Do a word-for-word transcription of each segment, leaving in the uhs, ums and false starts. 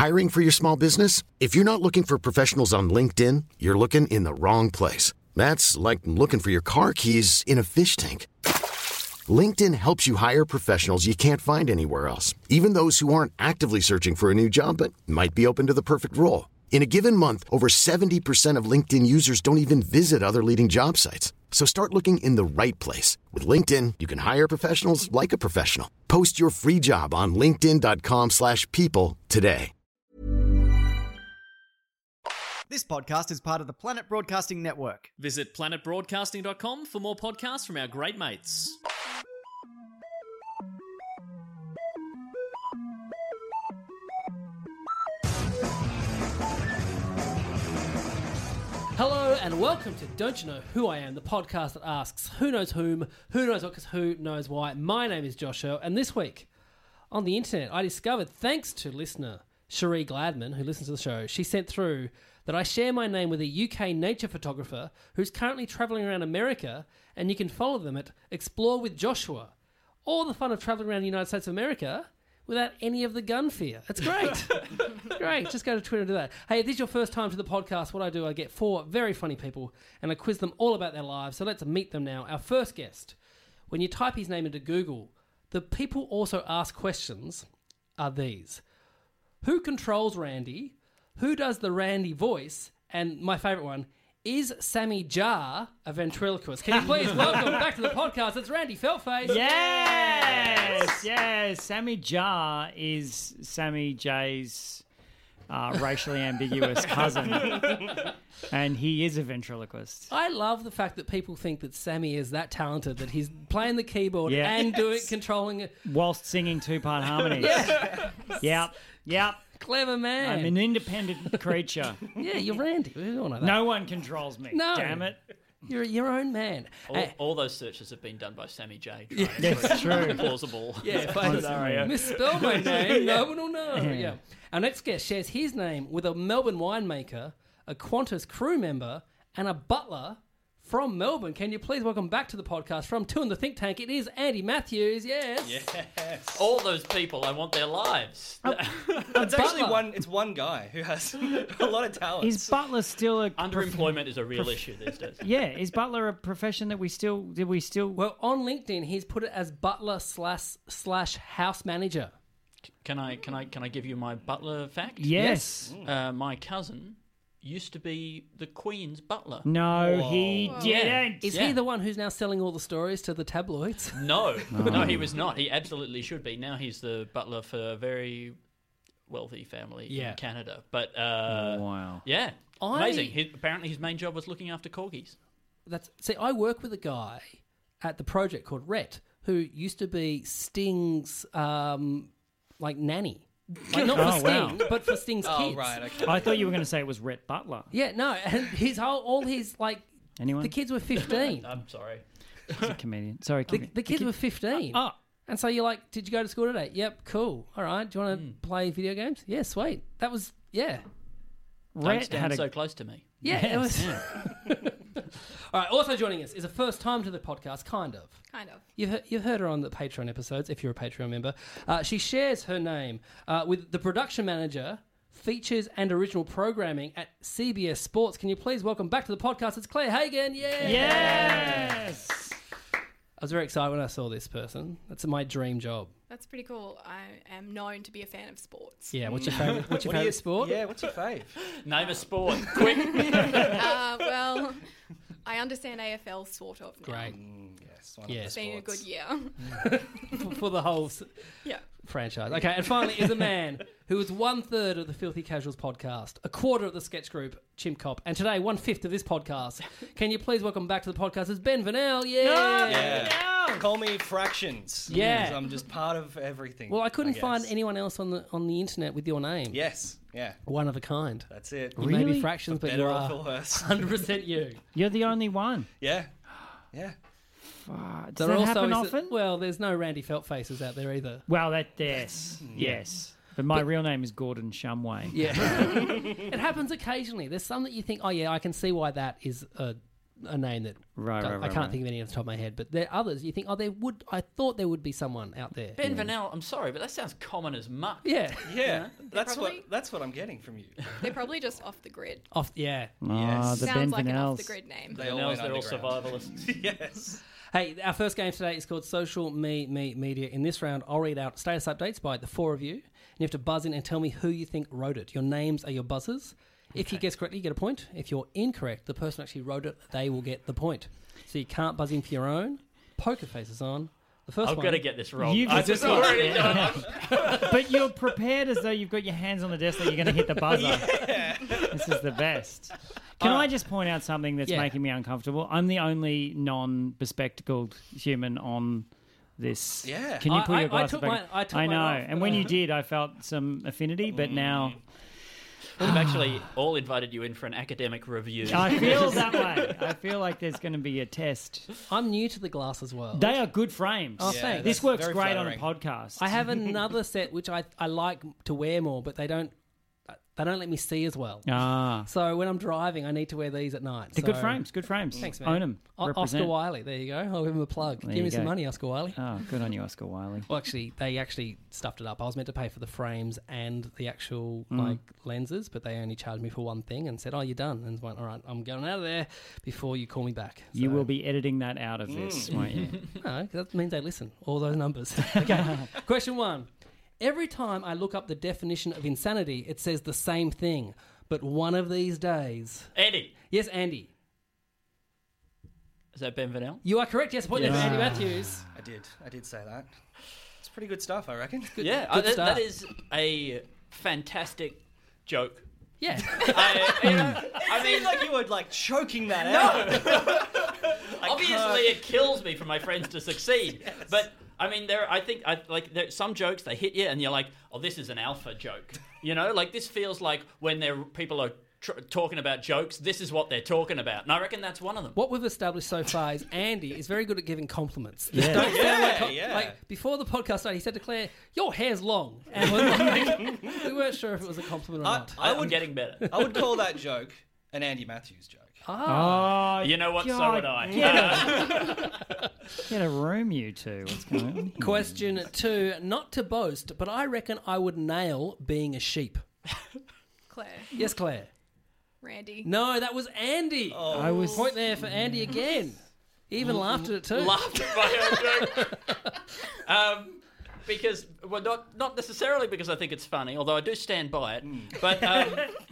Hiring for your small business? If you're not looking for professionals on LinkedIn, you're looking in the wrong place. That's like looking for your car keys in a fish tank. LinkedIn helps you hire professionals you can't find anywhere else, even those who aren't actively searching for a new job but might be open to the perfect role. In a given month, over seventy percent of LinkedIn users don't even visit other leading job sites. So start looking in the right place. With LinkedIn, you can hire professionals like a professional. Post your free job on linkedin.com slash people today. This podcast is part of the Planet Broadcasting Network. Visit planet broadcasting dot com for more podcasts from our great mates. Hello and welcome to Don't You Know Who I Am, the podcast that asks who knows whom, who knows what, because who knows why. My name is Josh Earl, and this week on the internet I discovered, thanks to listener Cherie Gladman, who listens to the show, she sent through that I share my name with a U K nature photographer who's currently travelling around America, and you can follow them at Explore with Joshua. All the fun of travelling around the United States of America without any of the gun fear. It's great. Great. Just go to Twitter and do that. Hey, if this is your first time to the podcast, what I do, I get four very funny people and I quiz them all about their lives. So let's meet them now. Our first guest, when you type his name into Google, the people also ask questions are these. Who controls Randy? Who does the Randy voice? And my favourite one, is Sammy Jar a ventriloquist? Can you please welcome back to the podcast? It's Randy Feltface. Yes, yes. Sammy Jar is Sammy J's uh, racially ambiguous cousin, and he is a ventriloquist. I love the fact that people think that Sammy is that talented that he's playing the keyboard Yeah. and Yes. doing controlling it. Whilst singing two-part harmonies. Yeah. Yep, yep. Clever man. I'm an independent creature. Yeah, you're Randy. We all know that. No one controls me. No. Damn it. You're your own man. All, Hey, all those searches have been done by Sammy J. Trying to That's prove true. plausible. yeah, if I Scenario. misspell my name, no one will know. Yeah. Yeah. Our next guest shares his name with a Melbourne winemaker, a Qantas crew member, and a butler from Melbourne. Can you please welcome back to the podcast from Two in the Think Tank? It is Andy Matthews. Yes. Yes. All those people, I want their lives. It's actually butler. one. It's one guy who has a lot of talent. Is Butler still a... Underemployment is a real issue these days. Yeah, is Butler a profession that we still... Did we still... Well, on LinkedIn, he's put it as butler slash slash house manager. Can I can I can I give you my butler fact? Yes. Uh, my cousin used to be the Queen's butler. No, he didn't. Is Yeah. he the one who's now selling all the stories to the tabloids? No, no, he was not. He absolutely should be. Now he's the butler for a very wealthy family Yeah. in Canada. But uh, Wow. yeah, I- amazing. His, apparently, his main job was looking after corgis. That's see, I work with a guy at the project called Rhett who used to be Sting's um, like nanny, like not for Oh, Sting, wow. but for Sting's oh kids. right, okay. I thought you were going to say it was Rhett Butler. Yeah, no, and his whole all his like Anyone? the kids were fifteen. I'm sorry. He's a comedian. Sorry, the, keep- the kids keep- were fifteen. Oh, And so you're like, did you go to school today? Yep, cool. All right. Do you want to play video games? Yeah, sweet. That was yeah. Don't Rhett stand had a... so close to me. Yeah, it was. All right. Also joining us is a first time to the podcast, kind of. Kind of. You've heard, you've heard her on the Patreon episodes, if you're a Patreon member. Uh, she shares her name uh, with the production manager, features and original programming at C B S Sports. Can you please welcome back to the podcast? It's Claire Hagan. Yeah. Yes! I was very excited when I saw this person. That's my dream job. That's pretty cool. I am known to be a fan of sports. Yeah. What's your favorite? What's your What do favorite you- sport? Yeah, what's your fave? Name a sport, quick. Uh, well, I understand A F L sort of now. Great. Yes, one Yeah. of It's the been a good sports. year. for, for the whole s- Yeah. franchise. Okay, and finally is a man who is one third of the Filthy Casuals podcast, a quarter of the sketch group Chimp Cop, and today one fifth of this podcast. Can you please welcome back to the podcast? It's Ben Vanel. Yeah. Yeah. Call me Fractions. Yeah. 'cause I'm just part of everything. Well, I couldn't guess. find anyone else on the on the internet with your name. Yes. Yeah. One of a kind. That's it. You may be Really? fractions, For but you better or are for worse. one hundred percent you. You're the only one. Yeah. Yeah. Uh, does There that also happen is often? a- well, there's no Randy Felt faces out there either. Well, that yes, yes. But my real name is Gordon Shumway. Yeah. It happens occasionally. There's some that you think, oh, yeah, I can see why that is a a name that Right, don't- right, I right, can't right. think of any off the top of my head. But there are others. You think, oh, there would. I thought there would be someone out there. Ben Vanel, I'm sorry, but that sounds common as muck. Yeah. Yeah, that's probably- what that's what I'm getting from you. They're probably just off the grid. Off. Yeah. Ah, Yes. the Sounds Ben like an off the Vanels. grid name. They all Vanels, went they're all underground. survivalists. Yes. Hey, our first game today is called Social Me Me Media. In this round, I'll read out status updates by the four of you, and you have to buzz in and tell me who you think wrote it. Your names are your buzzers. If you guess correctly, you get a point. If you're incorrect, the person who actually wrote it, they will get the point. So you can't buzz in for your own. Poker face is on. The first I've one. got to get this wrong. You've I just just got- already yeah. know. But you're prepared as though you've got your hands on the desk that you're going to hit the buzzer. This is the best. Can Uh, I just point out something that's yeah. making me uncomfortable? I'm the only non-bespectacled human on this. Yeah. Can you I- put I- your I glasses took back? mine- I took I mine know. off, and but when I- you did, I felt some affinity. But now We've actually all invited you in for an academic review. I feel that way. I feel like there's going to be a test. I'm new to the glass world. They are good frames. Oh, Yeah, thanks. This that's works very great flattering. on a podcast. I have another set which I, I like to wear more, but they don't they don't let me see as well. Ah. So when I'm driving, I need to wear these at night. They're so good frames. Good frames. Thanks, man. Own them. O- Represent. Oscar Wiley, there you go. I'll give him a plug. There Give you me some go. money, Oscar Wiley. Oh, good on you, Oscar Wiley. Well, actually, they actually stuffed it up. I was meant to pay for the frames and the actual Mm. like lenses, but they only charged me for one thing and said, "Oh, you're done." And went, "All right, I'm going out of there before you call me back." You So- will be editing that out of this, won't you? No, 'cause that means they listen. All those numbers. Okay. Question one. Every time I look up the definition of insanity, it says the same thing. But one of these days. Andy, Yes, Andy. is that Ben Vanel? You are correct. Yes, point there for Yes. Andy Matthews. I did. I did say that. It's pretty good stuff, I reckon. Yeah, good uh, that- start. that is a fantastic joke. Yeah. I, you know, I I mean, mean, like you were like choking that out. obviously it kills me for my friends to succeed, but I mean, there. I think I like there some jokes they hit you, and you're like, "Oh, this is an alpha joke." You know, like this feels like when there people are tr- talking about jokes. This is what they're talking about, and I reckon that's one of them. What we've established so far is Andy is very good at giving compliments. Yeah. Don't sound Yeah, like, com- yeah. like before the podcast started, he said to Claire, "Your hair's long," and we're like, we weren't sure if it was a compliment or I, not. I I'm would getting better. I would call that joke an Andy Matthews joke. Ah, Oh, You know what? So God, would I. Get a, get a room, you two. What's going on? here? question two. Not to boast, but I reckon I would nail being a sheep. Claire. Yes, Claire. Randy. No, that was Andy. I was Point there for Andy again. He even laughed at it too. Laughed at my own joke. um, because well, not not necessarily because I think it's funny, although I do stand by it, but. Um,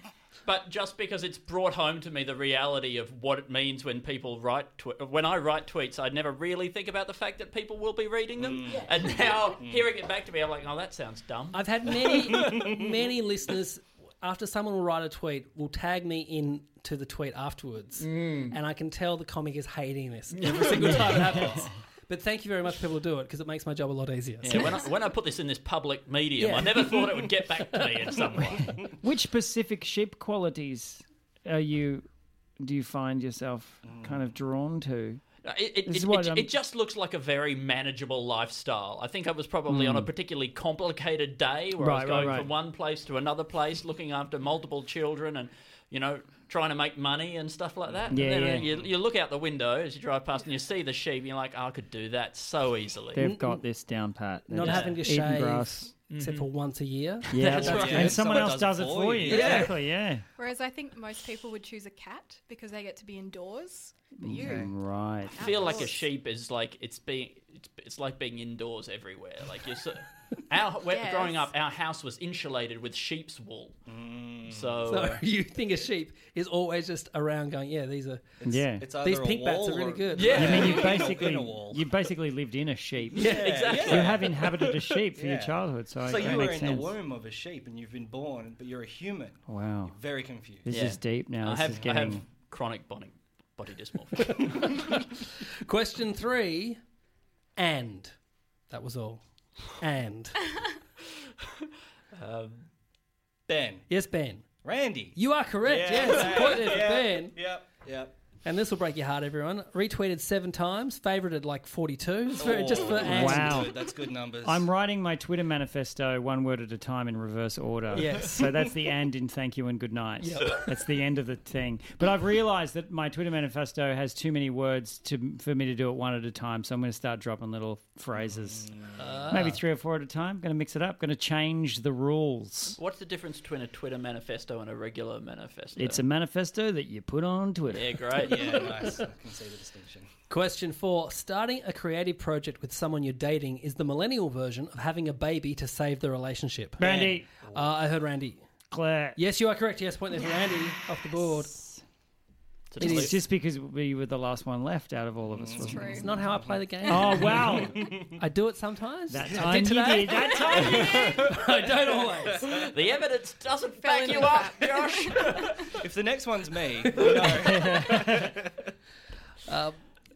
But just because it's brought home to me the reality of what it means when people write, tw- when I write tweets, I never really think about the fact that people will be reading them. And now hearing it back to me, I'm like, oh, that sounds dumb. I've had many, many listeners, after someone will write a tweet, will tag me in to the tweet afterwards. And I can tell the comic is hating this every single time it happens. But thank you very much for people who do it, because it makes my job a lot easier. So- Yeah, when I, when I put this in this public medium, Yeah. I never thought it would get back to me in some way. Which specific sheep qualities are you? Do you find yourself kind of drawn to? It, it, This is it, what it, I'm- it just looks like a very manageable lifestyle. I think I was probably on a particularly complicated day where I Right, was right, going right. from one place to another place, looking after multiple children and, you know, trying to make money and stuff like that. Yeah, and then yeah. You, you look out the window as you drive past and you see the sheep and you're like, oh, I could do that so easily. They've got this down pat. They're Not just having to eating shave grass. except for once a year. Yeah, That's right. and someone Someone else does does it it for for you. you. Yeah. Exactly. Yeah. Whereas I think most people would choose a cat because they get to be indoors. But you, Right. I feel like a Outdoors. sheep is like it's being it's, it's like being indoors everywhere. Like you're so, our when, Yes. growing up, our house was insulated with sheep's wool. So, So uh, you think a sheep is always just around going, yeah, these are Yeah. It's either these a pink bats wall are really or- good. yeah, You mean you In a basically wall. you basically lived in a sheep? yeah, exactly. You have inhabited a sheep for your Yeah. childhood, so, So that you were makes in sense. the womb of a sheep and you've been born, but you're a human. Wow, Very confused. this Yeah. is deep now. I This have, is I getting. have chronic body, body dysmorphia. Question three, and that was all. And um, Ben. yes, Ben, Randy. you are correct. Yeah, yes, point there for yeah, Ben. Yep. Yep. And this will break your heart, everyone. Retweeted seven times, favorited like forty-two. It's very, just for angst. Wow. Good, that's good numbers. I'm writing my Twitter manifesto one word at a time in reverse order. Yes. So that's the and in thank you and good night. That's the end of the thing. But I've realised that my Twitter manifesto has too many words to for me to do it one at a time. So I'm going to start dropping little phrases. Ah. Maybe three or four at a time. Going to mix it up. Going to change the rules. What's the difference between a Twitter manifesto and a regular manifesto? It's a manifesto that you put on Twitter. Yeah, great. Yeah, nice. I can see the distinction. Question four. Starting a creative project with someone you're dating is the millennial version of having a baby to save the relationship. Randy, Uh, I heard Randy. Claire. Yes, you are correct. Yes, point there for Randy off the board. It's It a is just because we were the last one left out of all of us. It's wasn't it? true. It's not how I play the game. Oh, wow. I do it sometimes. That I time did you today. did. That time you did. I don't always. The evidence doesn't Fell back in you the up, trap. Josh. If the next one's me, you know. Um,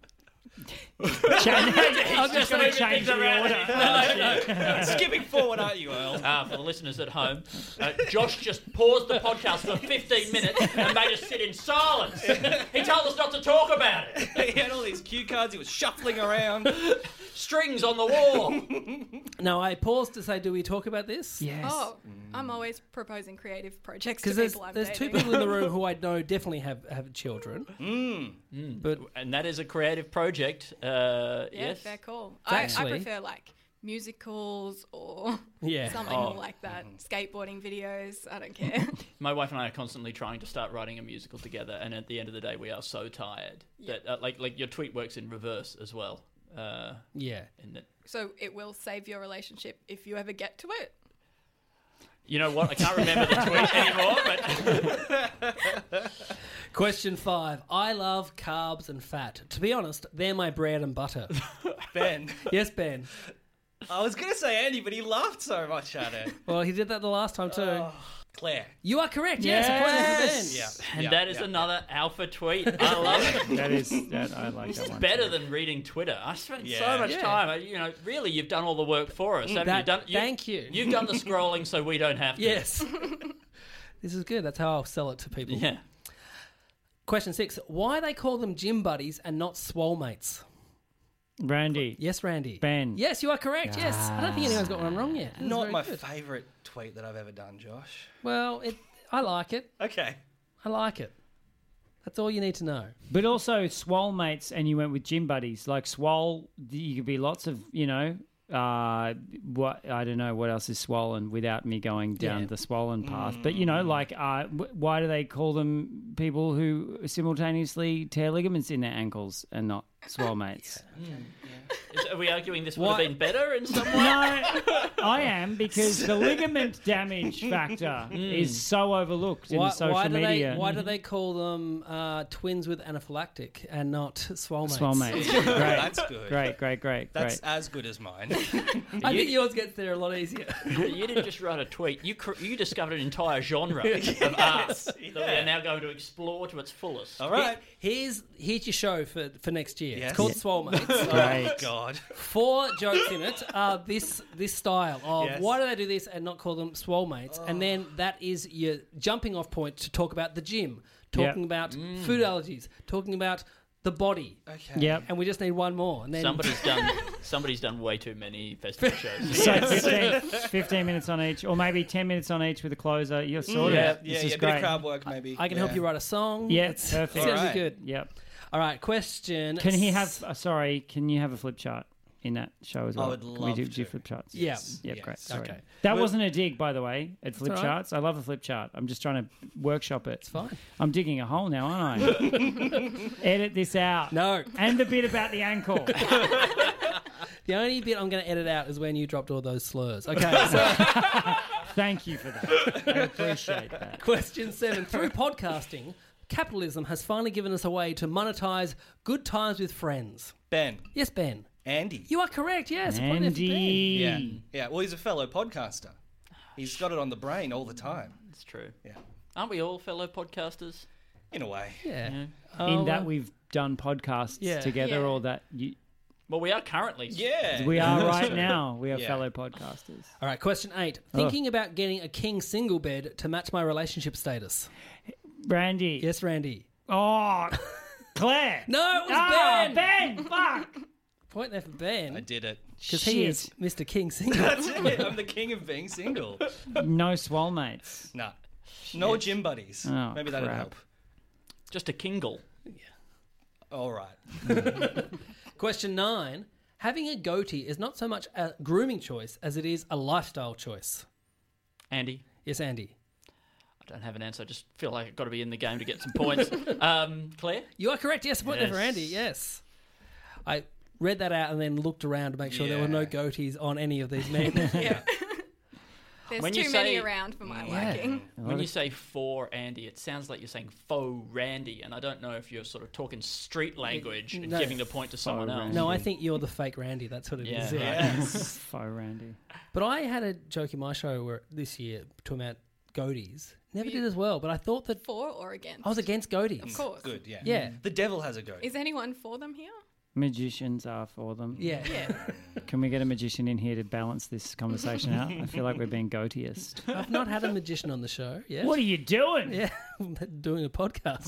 Change- I I'm just going to change the order. Skipping forward, aren't you, Earl? Ah, for the listeners at home, uh, Josh just paused the podcast for fifteen minutes and made us sit in silence. He told us not to talk about it. He had all these cue cards. He was shuffling around. Strings on the wall. no, I paused to say, do we talk about this? Yes. Oh, I'm always proposing creative projects to Because there's, people I'm there's two dating. people in the room who I know definitely have, have children. Mm. But And that is a creative project. Uh, Yeah, yes. fair call. I, I Actually- prefer like musicals or yeah. something Oh. more like that. Skateboarding videos. I don't care. My wife and I are constantly trying to start writing a musical together, and at the end of the day, we are so tired that uh, like like your tweet works in reverse as well. Uh, Yeah. in that, So it will save your relationship if you ever get to it. you know what? I can't remember the tweet anymore. But Question five. I love carbs and fat. To be honest, they're my bread and butter. Ben. Yes, Ben. I was going to say Andy, but he laughed so much at it. Well, he did that the last time too. Claire. You are correct. Yes, a point there for Ben. Yeah. and yeah, that is yeah. another alpha tweet. I love it. That is, that, I like that one. Better than reading Twitter. I spent so Yeah. much Yeah. time. I- You know, really, you've done all the work for us. Haven't That- you done? You, thank you. You've done the scrolling, so we don't have to. Yes. This is good. That's how I'll sell it to people. Yeah. Question six. Why they call them gym buddies and not swole mates? Randy. Yes, Randy. Ben. Yes, you are correct. Yes. I don't think anyone's got one wrong yet. This is Not very my good. favourite tweet that I've ever done, Josh. Well, it. I like it. Okay. I like it. That's all you need to know. But also swole mates, and you went with gym buddies. Like swole, you could be lots of, you know, uh, what I don't know what else is swollen without me going down Yeah. the swollen path. But you know, like, uh, w- why do they call them people who simultaneously tear ligaments in their ankles and not swole mates? Is, are we arguing this would Why- have been better in some way? No, I am, because the ligament damage factor is so overlooked in Why, the social why do media. they? Why do they call them uh, twins with anaphylactic and not swole mates? Swole mates. Great, That's good. great, great, great, That's great. as good as mine. I think yours gets there a lot easier. You didn't just write a tweet. You cr- you discovered an entire genre of art that we are now going to explore to its fullest. All right. Here's here's your show for, for next year. Yes. It's called Swole Mates. Great. God. Four jokes in it are this this style of Yes. why do they do this and not call them swole mates? And then that is your jumping off point to talk about the gym, talking Yep. about food allergies, talking about the body. Okay. Yep. And we just need one more. And then Somebody's done. Somebody's done way too many festival shows. So fifteen, fifteen minutes on each, or maybe ten minutes on each with a closer. You're sorted. Yeah, This yeah, is yeah. Bit great. of crowd work, maybe. I can yeah. help you write a song. Yeah, It's- perfect. Sounds All right. good. Yep. All right, question. Can he have? Uh, sorry, can you have a flip chart in that show as I well? would Can we love do, do to. flip charts? Yeah. Yep, Yes. great. Sorry. Okay. That Well- wasn't a dig, by the way, at flip all right. charts. I love a flip chart. I'm just trying to workshop it. It's fine. I'm digging a hole now, aren't I? Edit this out. No. And the bit about the ankle. The only bit I'm going to edit out is when you dropped all those slurs. Okay, so Thank you for that. I appreciate that. question seven. Through podcasting, capitalism has finally given us a way to monetize good times with friends. Ben. Yes, Ben. Andy. You are correct, yes. a point there for Ben. Andy. Yeah. Yeah. Well, he's a fellow podcaster. He's got it on the brain all the time. It's true. Yeah. Aren't we all fellow podcasters? In a way. Yeah. Yeah. Oh, In that well, we've done podcasts Yeah. together, Yeah. or that you, Well, we are currently. Yeah. we are right now. We are Yeah. fellow podcasters. All right, question eight. Thinking about getting a king single bed to match my relationship status. Randy. Yes, Randy. Oh, Claire. No, it was Ah, Ben. Ben. Fuck. Point there for Ben. I did it. Because he is Shit. Mister King single. That's it. I'm the king of being single. No swole mates. Nah. No gym buddies. Oh, Maybe that'd crap. help. Just a Kingle. All right. Question nine. Having a goatee is not so much a grooming choice as it is a lifestyle choice. Andy. Yes, Andy. I don't have an answer. I just feel like I've got to be in the game to get some points. Um, Claire? You are correct. Yes, a point there for Yes. Andy. Yes. I read that out and then looked around to make sure there were no Yeah. goatees on any of these men. Yeah. There's When too you many say- around for my Yeah. liking. When you say for Andy, it sounds like you're saying faux Randy, and I don't know if you're sort of talking street language and no. giving the point to someone else. Randy. No, I think you're the fake Randy. That's what it is. Yeah. Yeah. Yes. Faux Randy. But I had a joke in my show where this year talking about goatees. Never You- did as well, but I thought that For or against? I was against goatees. Of course. Good, yeah. Yeah. The devil has a goat. Is anyone for them here? Magicians are for them. Yeah. Yeah. Can we get a magician in here to balance this conversation out? I feel like we're being goateeist. I've not had a magician on the show yet. What are you doing? Yeah, doing a podcast.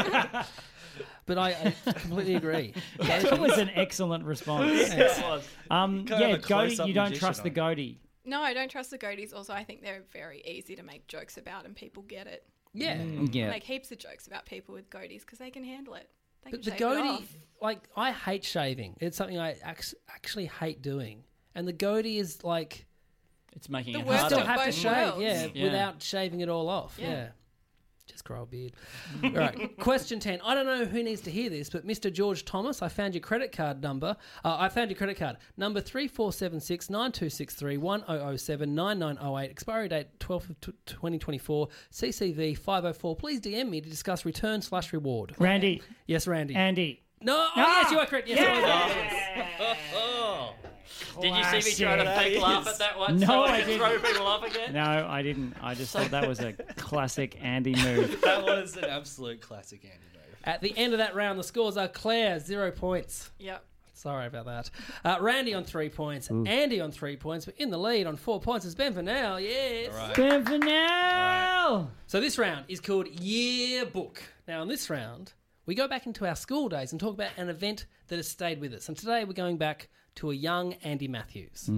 But I, I completely agree. That was an excellent response. Um, Kind of yeah, a close-up goatee, you don't magician trust the on it. goatee. No, I don't trust the goatees. Also, I think they're very easy to make jokes about and people get it. Yeah. Yeah. I make heaps of jokes about people with goatees because they can handle it. They But can the shave it goatee, off. like, I hate shaving. It's something I act- actually hate doing. And the goatee is like, It's making The it worst you still harder. of have to both shave, worlds. yeah, Yeah. without shaving it all off. Yeah. Yeah. Just grow a beard. All right. Question ten. I don't know who needs to hear this, but Mister George Thomas, I found your credit card number. Uh, I found your credit card. Number three four seven six nine two six three one zero zero seven nine nine zero eight. Expiry date twelfth of twenty twenty-four. C C V five oh four. Please D M me to discuss return slash reward. Randy, Yes, Randy. Andy. no. Oh, Ah! yes, you are correct. Yes, I was. Oh. Did you see me trying to Classic. fake laugh at that one? No, so I, I could didn't. throw people off again? No, I didn't. I just thought that was a classic Andy move. That was an absolute classic Andy move. At the end of that round, the scores are Claire, zero points. Yep. Sorry about that. Uh, Randy on three points. Andy on three points. But in the lead on four points is Ben Fennell. Yes. All right. Ben Fennell. So this round is called Yearbook. Now, in this round, we go back into our school days and talk about an event that has stayed with us. And today we're going back to a young Andy Matthews.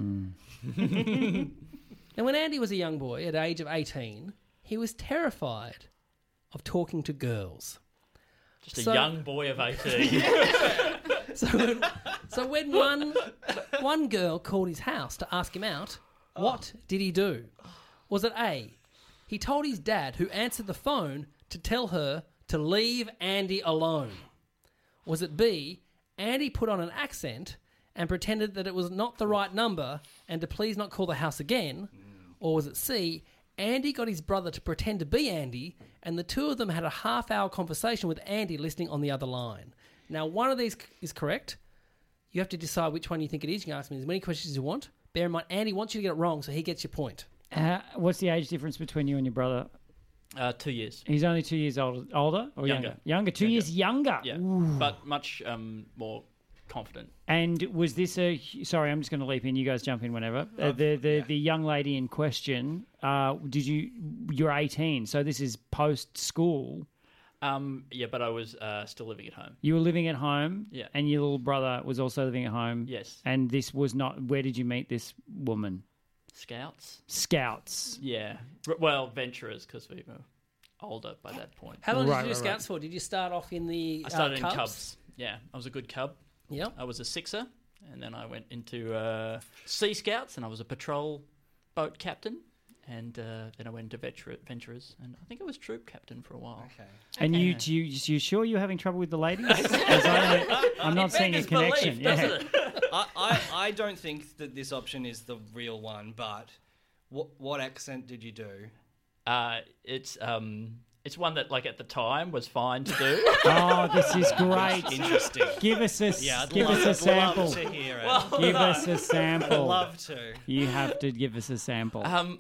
Now, when Andy was a young boy at the age of eighteen, he was terrified of talking to girls. Just a So- young boy of eighteen. So when, so when one one girl called his house to ask him out, what did he do? Was it A, he told his dad, who answered the phone, to tell her to leave Andy alone? Was it B, Andy put on an accent and pretended that it was not the right number and to please not call the house again? Or was it C, Andy got his brother to pretend to be Andy and the two of them had a half-hour conversation with Andy listening on the other line? Now, one of these is correct. You have to decide which one you think it is. You can ask me as many questions as you want. Bear in mind, Andy wants you to get it wrong, so he gets your point. Uh, what's the age difference between you and your brother? uh, two years. He's only two years older, older or younger? Younger. Younger, two Younger. years younger. Yeah, but much um, more confident. And was this a? Sorry, I'm just going to leap in. You guys jump in whenever. Uh, the the the young lady in question. Uh, did you? You're eighteen, so this is post school. Um, yeah, but I was uh, still living at home. You were living at home. Yeah. And your little brother was also living at home. Yes. And this was not. Where did you meet this woman? Scouts? Scouts. Yeah. R- Well, venturers, because we were older by that point. How long Right, did you do right, right. Scouts for? Did you start off in the I started uh, in Cubs? Cubs. Yeah, I was a good Cub. Yep. I was a sixer, and then I went into uh, Sea Scouts, and I was a patrol boat captain, and uh, then I went into venture- venturers, and I think I was troop captain for a while. Okay. And you, do you, you sure you're having trouble with the ladies? 'Cause I don't, I'm not seeing a Beggars connection. belief, yeah. doesn't it? I, I, I don't think that this option is the real one, but what what accent did you do? Uh, it's um, it's one that like at the time was fine to do. Oh, this is great. Interesting. Give us a, Yeah, I'd give love, us a I'd sample. love to hear it. Well, Give no. us a I'd sample. love to. You have to give us a sample. Um,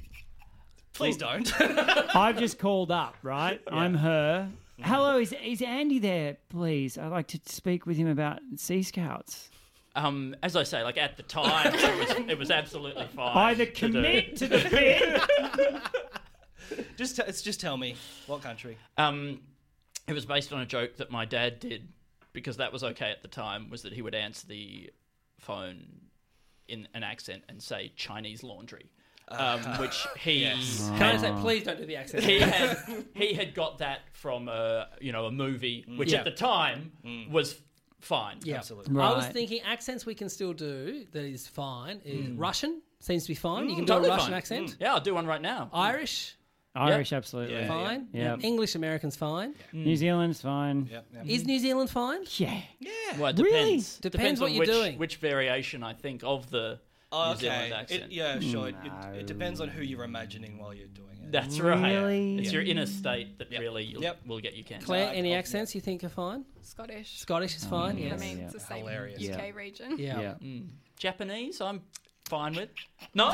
Please don't. I've just called up, right? I'm her. Hello, is is Andy there, please? I'd like to speak with him about Sea Scouts. um, as I say, like at the time, it was it was absolutely fine. Either to do. commit to the bit. just, t- it's just tell me what country. Um, It was based on a joke that my dad did because that was okay at the time, was that he would answer the phone in an accent and say Chinese laundry, um, which he Yes. Can I say, please don't do the accent. he had he had got that from a you know a movie, which Yeah. at the time was fine. Yeah. Absolutely. I was Right. thinking accents we can still do that is fine. Is Russian seems to be fine. You can Totally do a Russian fine. accent. Yeah, I'll do one right now. Irish, Irish, absolutely. Yeah. fine. Yeah. English American's fine. New Zealand's fine. Yep, yep. Is New Zealand fine? Yeah. Well, it Really? depends. Depends what on you're which, doing. which variation I think of the Oh, New Zealand okay. accent. It, yeah, sure. It, No. it depends on who you're imagining while you're doing it. That's right. Really? It's your inner state that Yep. really you'll, Yep. will get you cancelled. Claire, I- any I'll- accents you think are fine? Scottish. Scottish is fine. I Yes. mean, Yeah. it's the same Hilarious. U K Yeah. region. Yeah. Yeah. Mm. Japanese, I'm fine with. No,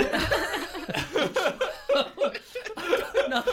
No.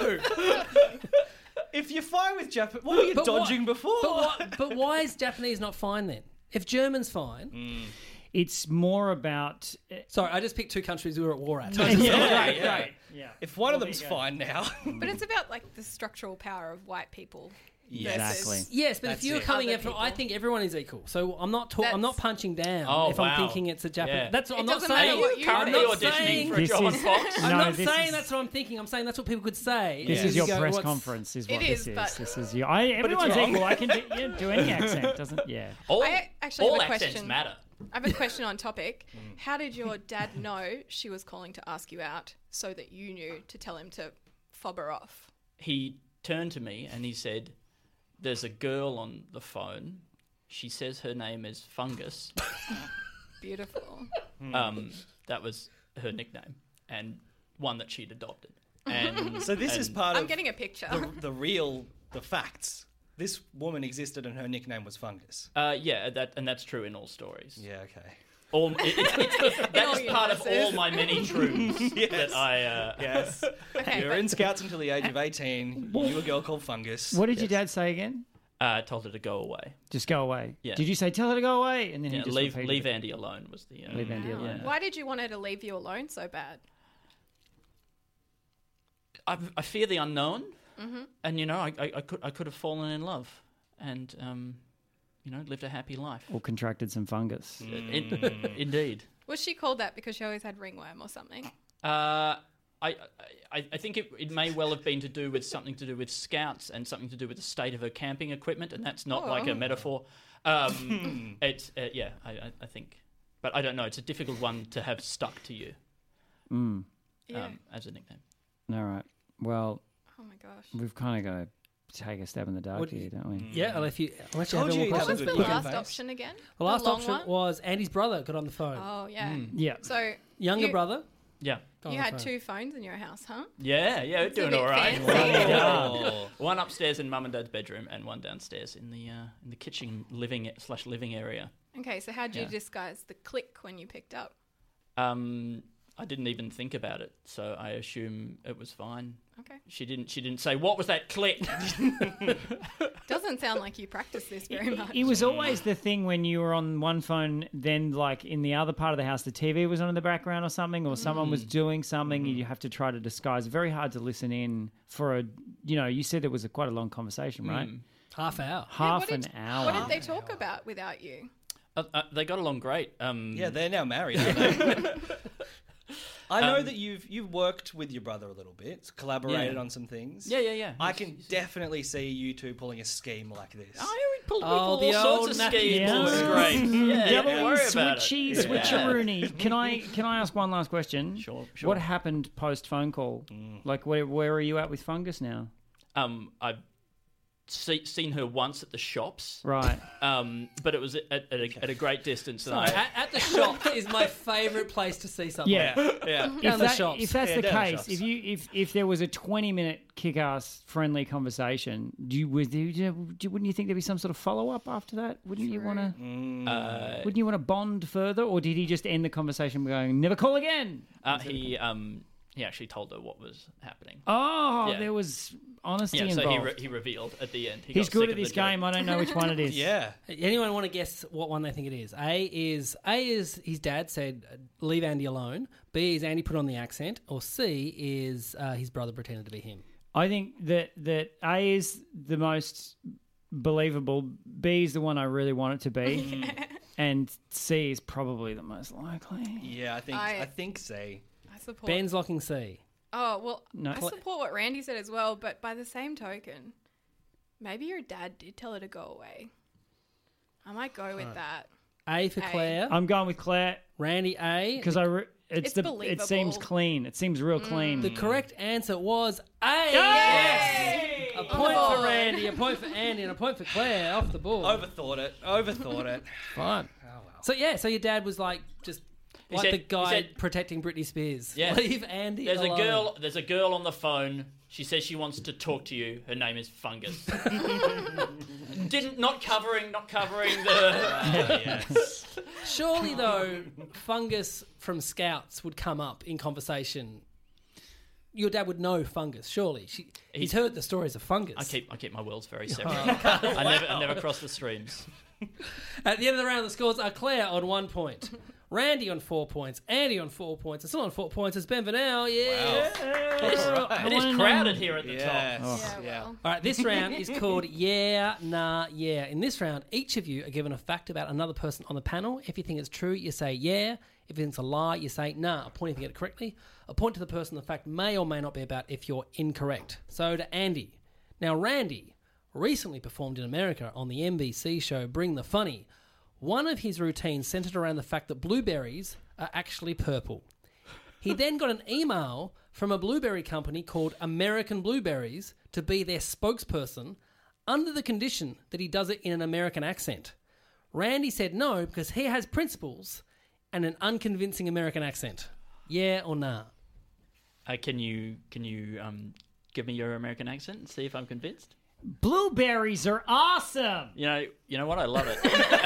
If you're fine with Japan, what were you But dodging what- before? But, what, but why is Japanese not fine then? If German's fine, It's more about. sorry, I just picked two countries we were at war at. yeah, right, yeah. right. Yeah. If one of Well, them's there you go. fine now, But it's about like the structural power of white people. Exactly. versus- Yes, but That's if you're it. coming Other in from, people. I think everyone is equal. So I'm not talk, I'm not That's- punching down Oh, if I'm wow. thinking it's a Japanese. Yeah. That's It I'm not doesn't are saying. matter you what you currently I'm not auditioning saying- for This John is- Fox? I'm No, not this saying is- that's what I'm thinking. I'm saying that's what people could say. This Yeah. is your You go, press what's- conference, is what It this is, is. but- This is your. I, everyone's wrong. equal. I can do, yeah, do any accent. Doesn't. Yeah. All, I actually all have a accents question. matter. I have a question on topic. How did your dad know she was calling to ask you out so that you knew to tell him to fob her off? He turned to me and he said, "There's a girl on the phone. She says her name is Fungus." Beautiful. Um, that was her nickname and one that she'd adopted. And so this is and- part I'm of getting a picture. the, the real, the facts. This woman existed and her nickname was Fungus. Uh, yeah, that and that's true in all stories. Yeah, okay. All, it, it, it's, that's all part of universes. all my many truths Yes. that I. Uh, Yes. Okay, You're but- in Scouts until the age of eighteen. You knew a girl called Fungus. What did your dad say again? uh, told her to go away. Just go away. Yeah. Did you say tell her to go away? And then Yeah, he just leave repeated leave it. Andy alone was the. Uh, Leave Andy Wow. alone. Why did you want her to leave you alone so bad? I, I fear the unknown, and you know, I, I, I could I could have fallen in love, and um, you know, lived a happy life. Or contracted some fungus. In- indeed. Was she called that because she always had ringworm or something? Uh, I, I I think it, it may well have been to do with something to do with scouts and something to do with the state of her camping equipment, and that's not like a Oh. metaphor. Um, it's uh, yeah, I, I, I think, but I don't know. It's a difficult one to have stuck to you Mm. Yeah. um, as a nickname. All right. Well, Oh my gosh. we've kind of got to take a stab in the dark What- here, don't we? Yeah, unless you unless you Told have you any more you'd have a questions. What was good the poker last face. option again? The last long option one? was Andy's brother got on the phone. Oh yeah. Yeah. So Younger you, brother. Yeah, got on You the had phone. two phones in your house, huh? yeah, yeah. We're It's a doing bit all right. fancy. Oh. One upstairs in mum and dad's bedroom, and one downstairs in the uh, in the kitchen living slash living area. Okay, so how did you Yeah. disguise the click when you picked up? Um, I didn't even think about it, so I assume it was fine. Okay. She didn't. She didn't say what was that click. Doesn't sound like you practice this very much. It was always the thing when you were on one phone, then like in the other part of the house, the T V was on in the background or something, or someone was doing something, and you have to try to disguise. Very hard to listen in for a, you know, you said it was a quite a long conversation, right? Half hour. Yeah, Half what an did- hour. What did they talk about without you? Uh, uh, they got along great. Um, Yeah, they're now married, aren't they? I know that you've you've worked with your brother a little bit, collaborated Yeah. on some things. yeah, yeah, yeah. I He's- can he's- definitely see you two pulling a scheme like this. Oh, yeah, we pulled, we Oh, pulled the all old sorts of napkin schemes. Yeah. It was great. Yeah, Double don't worry about it. switchy, Yeah. switcheroony. Can I can I ask one last question? Sure, sure. What happened post phone call? Like, where where are you at with Fungus now? Um, I've see, seen her once at the shops. Right. Um, but it was at, at, a, at a great distance. And Sorry, I, at, at the shops is my favourite place to see something. Yeah. Yeah. Down If, the that- shops. if that's Yeah, the down the case, shops. if you if if there was a twenty minute kick ass friendly conversation, do you would you, do you- wouldn't you think there'd be some sort of follow up after that? Wouldn't you want to? uh, Wouldn't you want to bond further, or did he just end the conversation by going never call again? uh, he um, he actually told her what was happening. Oh, Yeah. there was honesty Yeah, so involved. he, re- he revealed at the end. He He's got good sick at of the this joke. game. I don't know which one it is. Yeah. Anyone want to guess what one they think it is? A is A is his dad said leave Andy alone. B is Andy put on the accent. Or C is uh, his brother pretended to be him. I think that that A is the most believable. B is the one I really want it to be. And C is probably the most likely. Yeah, I think I, I- I think C. I support. Ben's locking C. Oh well, No. I support what Randy said as well. But by the same token, maybe your dad did tell her to go away. I might go with that. A for A. Claire. I'm going with Claire Randy A. because I re- it's, It's the believable. it seems clean. It seems real clean. The correct answer was A. Yay! A On the point for board. Randy, a point for Andy, and a point for Claire off the board. Overthought it. Overthought it. Fine. So yeah, so your dad was like just He like said- the he guy said- protecting Britney Spears. Yeah. Leave Andy There's alone. a girl. There's a girl on the phone. She says she wants to talk to you. Her name is Fungus. Didn't not covering, not covering the. Surely though, Fungus from Scouts would come up in conversation. Your dad would know Fungus, surely. She, he's heard the stories of Fungus. I keep I keep my worlds very separate. I never I never cross the streams. At the end of the round, the scores are Claire on one point, Randy on four points, Andy on four points, and still on four points is Ben Vanel. Yeah. It is, I it is wanna crowded know- here at the Yes. top. Yeah, Yeah. well. All right, this round is called Yeah, Nah, Yeah. In this round, each of you are given a fact about another person on the panel. If you think it's true, you say yeah. If it's a lie, you say nah. A point if you get it correctly. A point to the person the fact may or may not be about if you're incorrect. So to Andy. Now, Randy recently performed in America on the N B C show Bring the Funny. One of his routines centered around the fact that blueberries are actually purple. He then got an email from a blueberry company called American Blueberries to be their spokesperson under the condition that he does it in an American accent. Randy said no because he has principles and an unconvincing American accent. Yeah or nah? Uh, can you can you um, give me your American accent and see if I'm convinced? Blueberries are awesome. You know, you know what? I love it.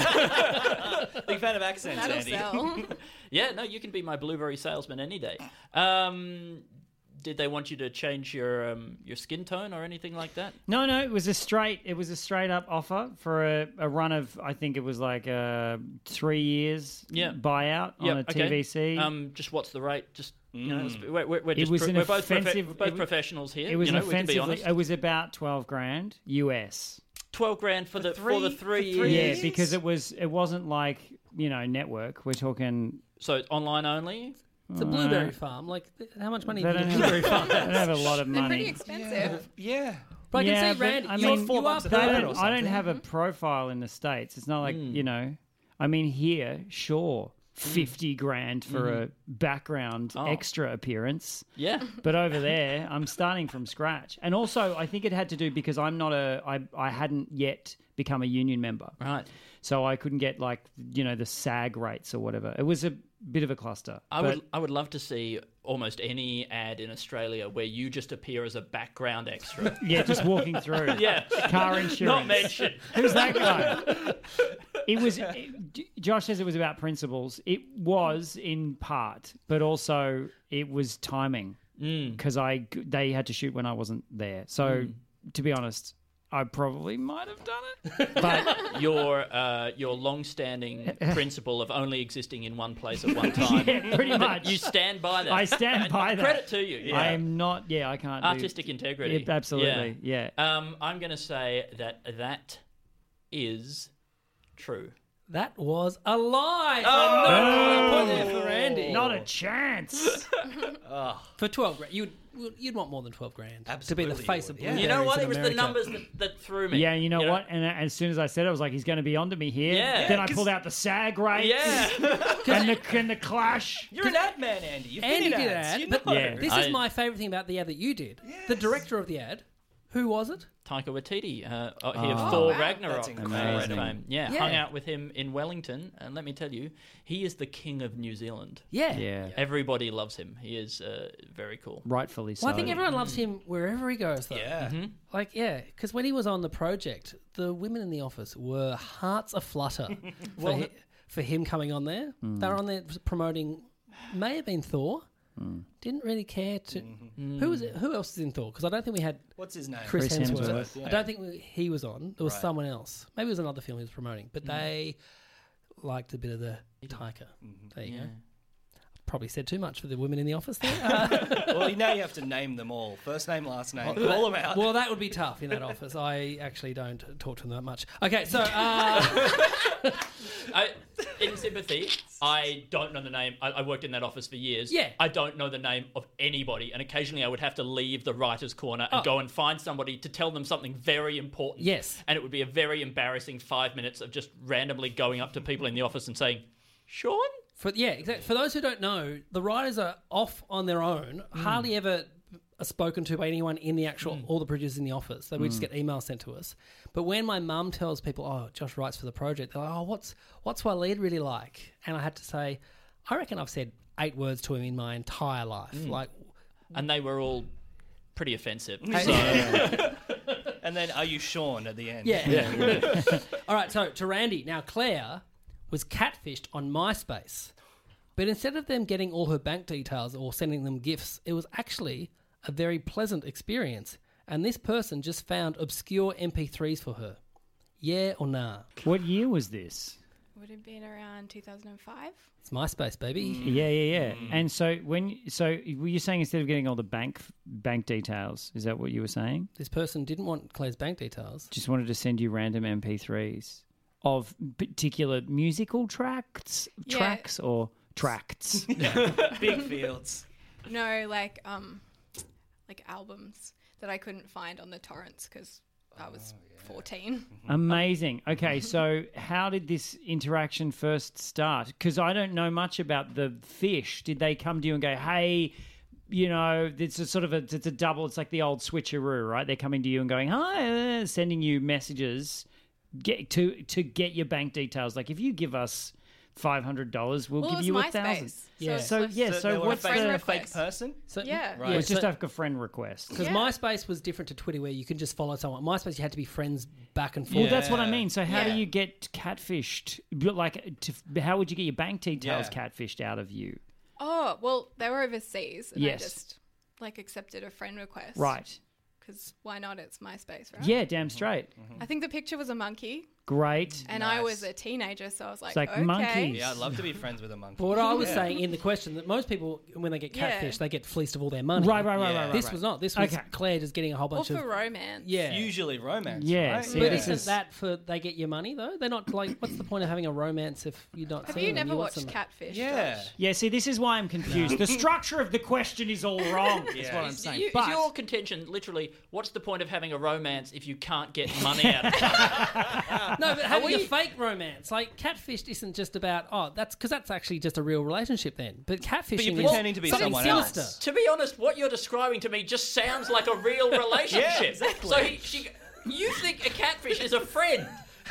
Big fan of accents, That'll Andy. sell. Yeah, no, you can be my blueberry salesman any day. Um, did they want you to change your um, your skin tone or anything like that? No, no, it was a straight. It was a straight up offer for a, a run of. I think it was like uh, three years. Yeah. buyout on a T V C. Um, just what's the rate? Just you know, it's- we're, we're, we're, It just was pro- an we're both, profe- offensive- we're both it was- professionals here. it was you know, an we can be offensively. honest. It was about twelve grand U S. Twelve grand for the for the three, for three years. Yeah, because it was. It wasn't like you know network. We're talking. So it's online only. It's a blueberry farm. Like, how much money They do don't you blueberry have, farm? they don't have a lot of They're pretty money. expensive. Yeah. But I can Yeah, see but, Randy. I you're, mean, four you bucks are a They day purple. don't, or I don't something. have a profile in the States. It's not like, you know, I mean, here, sure, fifty grand for a background Oh. extra appearance. Yeah. But over there, I'm starting from scratch. And also, I think it had to do because I'm not a, I, I hadn't yet become a union member. Right. So I couldn't get like, you know, the SAG rates or whatever. It was a bit of a cluster. I But- would I would love to see almost any ad in Australia where you just appear as a background extra. Yeah, just walking through. Yeah. Car insurance. Not mentioned. Who's that guy? It was. It, J- Josh says it was about principles. It was in part, but also it was timing because I they had to shoot when I wasn't there. So to be honest, I probably might have done it. But Your uh, your long-standing principle of only existing in one place at one time. yeah, pretty much. You stand by that. I stand And by that. Credit to you. Yeah. I'm not. Yeah, I can't. do- Artistic integrity. Yeah, absolutely. Yeah. Um, I'm going to say that that is true. That was a lie. Oh, no point there for Randy. Not a chance. For twelve grand, you'd you'd want more than twelve grand to be Absolutely the you face would, of yeah. blueberries You know what? in It was the America. numbers that, that threw me. Yeah, you know what? And uh, as soon as I said it, I was like, he's going to be onto me here. Yeah. Then I Yeah, pulled out the SAG rates. Yeah. and the and the clash. You're an ad man, Andy. You've Andy been in did ads. ad, You but know. Yeah. this I- is my favourite thing about the ad that you did. The director of the ad, who was it? Taika Waititi, uh, uh, he of Oh, Thor wow. Ragnarok. That's incredible. fame. Yeah, Yeah. hung out with him in Wellington, and let me tell you, he is the king of New Zealand. Yeah. Yeah. Everybody loves him. He is uh, very cool. Rightfully so. Well, I think everyone loves him wherever he goes, though. Yeah. Like, yeah, because when he was on the project, the women in the office were hearts aflutter for, hi- for him coming on there. They were on there promoting, may have been Thor. Didn't really care to. Who was it? Who else is in Thor? Because I don't think we had What's his name? Chris, Chris Hemsworth. Hemsworth, yeah. I don't think we, he was on. There was Right. someone else. Maybe it was another film he was promoting. But they liked a bit of the Taika. There you Yeah. go. probably said too much for the women in the office there. Uh, Well, now you have to name them all. First name, last name. Call them out. well, that would be tough in that office. I actually don't talk to them that much. Okay, so... Uh, I, in sympathy, I don't know the name. I, I worked in that office for years. Yeah. I don't know the name of anybody, and occasionally I would have to leave the writer's corner and Oh. go and find somebody to tell them something very important. Yes. And it would be a very embarrassing five minutes of just randomly going up to people in the office and saying, Sean? For yeah, exactly. For those who don't know, the writers are off on their own. Hardly ever are spoken to by anyone in the actual all the producers in the office. So we just get emails sent to us. But when my mum tells people, "Oh, Josh writes for the project," they're like, "Oh, what's what's Waleed really like?" And I had to say, I reckon I've said eight words to him in my entire life. Like, And they were all pretty offensive. Hey- So And then, are you Sean at the end? yeah. All right. So to Randy, now Claire was catfished on MySpace, but instead of them getting all her bank details or sending them gifts, it was actually a very pleasant experience. And this person just found obscure M P threes for her. Yeah or nah? What year was this? Would have been around two thousand five. It's MySpace, baby. Yeah, yeah, yeah. And so when so were you saying instead of getting all the bank bank details, is that what you were saying? This person didn't want Claire's bank details. Just wanted to send you random M P threes of particular musical tracts, Yeah. tracks or tracts. Big fields. No, like um, like albums that I couldn't find on the torrents because I was fourteen. Amazing. Okay, so how did this interaction first start? Because I don't know much about the fish. Did they come to you and go, "Hey, you know, it's a sort of a it's a double. It's like the old switcheroo, right? They're coming to you and going, "Hi," uh, sending you messages, get to to get your bank details. Like if you give us five hundred dollars, we'll Well, it give was you a MySpace. thousand. So Yeah. it's So like- yeah, So, so, they were what's a fake, friend the a fake request. person? So, Yeah. Right. Yeah, it's just so- like a friend request. Because Yeah. MySpace was different to Twitter, where you can just follow someone. MySpace, you had to be friends back and forth. Well, that's what I Yeah. mean. So how do Yeah. you get catfished? Like, to, how would you get your bank details Yeah. catfished out of you? Oh well, they were overseas, and Yes. I just like accepted a friend request. Right. Because why not? It's MySpace, right? Yeah, damn straight. I think the picture was a monkey, Great. and I Nice. was a teenager, so I was like, It's like okay. monkeys. Yeah, I'd love to be friends with a monkey. But what I was saying in the question, that most people, when they get Yeah. catfished, they get fleeced of all their money. Right, right, right, Yeah. right, right. This right. was not. This was Okay. Claire just getting a whole Or bunch for of... romance. Yeah. Usually romance. Yeah, right? see, But this isn't is- that for they get your money, though? They're not like, what's the point of having a romance if you're not Have seeing you them? never want watched some- Catfish? Yeah. Josh? Yeah, see, this is why I'm confused. The structure of the question is all wrong. That's Yeah. what I'm Is, saying. you, but is your contention literally, what's the point of having a romance if you can't get money out of it? No, but having we- a fake romance, like catfish, isn't just about oh, that's because that's actually just a real relationship then. But catfishing But you're is pretending to be something someone sinister. else. To be honest, what you're describing to me just sounds like a real relationship. Yeah, exactly. So he, she, you think a catfish is a friend?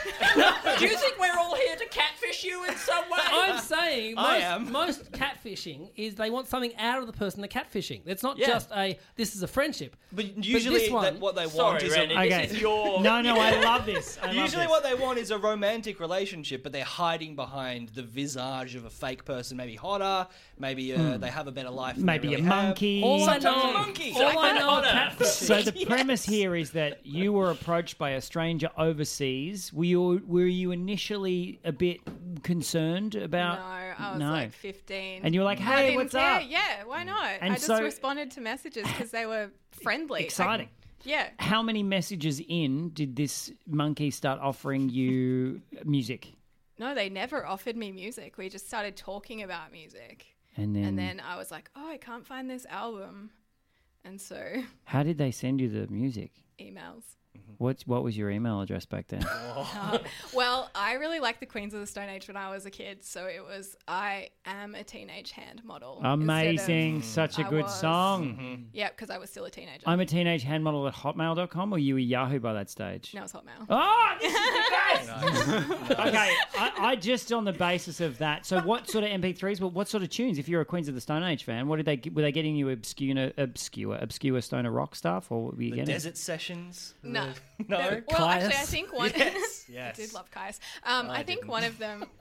Do you think we're all here to catfish you in some way? I'm saying most, I am. most catfishing is they want something out of the person they're catfishing. It's not Yeah. just a this is a friendship. But usually this one- that, what they want Sorry, is Randy, a, Okay. this is your... no, no, I love this. I love usually this. what they want is a romantic relationship, but they're hiding behind the visage of a fake person, maybe hotter, maybe uh, they have a better life. than they Maybe really a have. monkey. All I Sometimes know, a monkey. all I know of Honour. catfishing. So the premise here is that you were approached by a stranger overseas. Were you were you initially a bit concerned No, about? I was No. like fifteen. And you were like, I "Hey, didn't what's care. up?" Yeah, why not? And I just so- responded to messages because they were friendly. Exciting. I- yeah. How many messages in did this monkey start offering you music? No, they never offered me music. We just started talking about music. And then, And then I was like, oh, I can't find this album. And so how did they send you the music? emails. What what was your email address back then? Well, I really liked the Queens of the Stone Age when I was a kid. So it was, I am a teenage hand model. instead of- Amazing, such a I good was. song. Yeah, because I was still a teenager. I'm a teenage hand model at hotmail dot com, or you were Yahoo by that stage? No, it's Hotmail. Oh, this is the best! Okay, I, I just on the basis of that. So, what sort of M P threes? Well, what sort of tunes? If you're a Queens of the Stone Age fan, what did they were they getting you obscure, obscure, obscure stoner rock stuff, or what were you The getting? desert sessions. No. No. Well, Caius? actually, I think one. Yes, I yes. did love Caius. Um, I, think didn't. one of them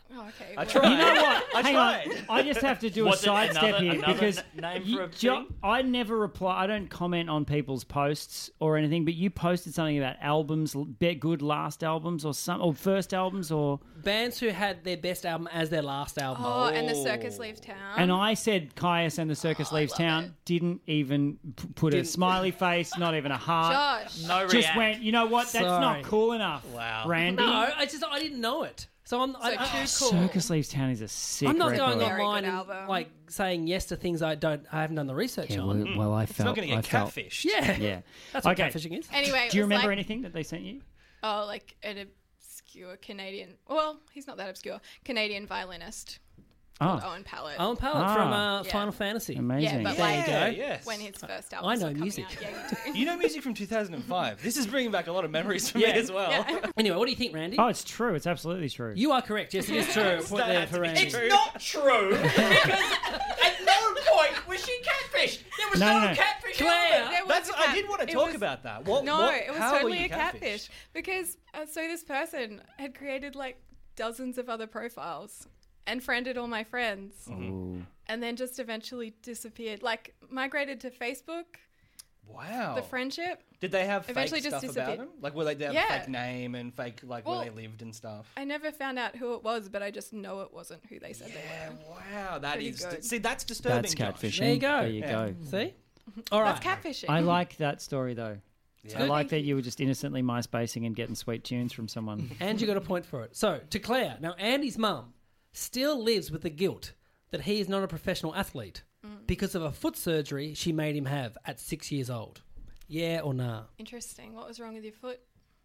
Oh, okay. I well- tried. You know what? I Hang tried. on. I just have to do Was a it sidestep another- here another because n- name you- for a Jo- thing? I never reply. I don't comment on people's posts or anything. But you posted something about albums, be good last albums or some or first albums or. Bands who had their best album as their last album. Oh, and the circus leaves town. And I said Caius and the Circus Oh, I Leaves love Town. it. Didn't even p- put a Didn't- smiley face, not even a heart. Josh. No Just react. went, you know what? That's Sorry. not cool enough. Wow. Randy. No, I just I didn't know it. So I'm I, So I, too cool. Circus Leaves Town is a sick I'm not record. going Very online good and album. like saying yes to things I don't I haven't done the research Yeah, on. well, well, I It's felt. not going to I get felt. catfished. Yeah, Yeah. that's what Okay. catfishing is. Anyway, it Do you was remember like, anything that they sent you? Oh, like an obscure Canadian. Well, he's not that obscure. Canadian violinist called Oh, Owen Pallett. Owen Pallett Ah. from uh, Yeah. Final Fantasy. amazing. Yeah, but There like you go. yes. when his first album I know was coming music. out. Yeah, you do. You know music from two thousand five. This is bringing back a lot of memories for Yeah. me as well. Yeah. Anyway, what do you think, Randy? Oh, it's true. It's absolutely true. You are correct. Yes, it is true. Point there for Randy. It's not true because at no point was she catfished. There was No, no, no, no. catfish. Claire. element. There was That's. a I cat- did want to it talk was- about that. What? No, what, it was how were totally you a catfish because uh, so this person had created like dozens of other profiles and friended all my friends, Ooh. and then just eventually disappeared. Like migrated to Facebook. Wow. The friendship. Did they have Eventually fake just stuff about disappeared. them? Like, were they, they have Yeah. fake name and fake, like, Well, where they lived and stuff? I never found out who it was, but I just know it wasn't who they said Yeah, they were. wow. That Pretty is. good. See, that's disturbing. That's Josh. catfishing. There you go. There you Yeah. go. See? All right. That's catfishing. I like that story though. I Yeah. like that you were just innocently MySpacing and getting sweet tunes from someone. And you got a point for it. So, to Claire, now Andy's mum still lives with the guilt that he is not a professional athlete because of a foot surgery she made him have at six years old. Yeah or nah? Interesting. What was wrong with your foot?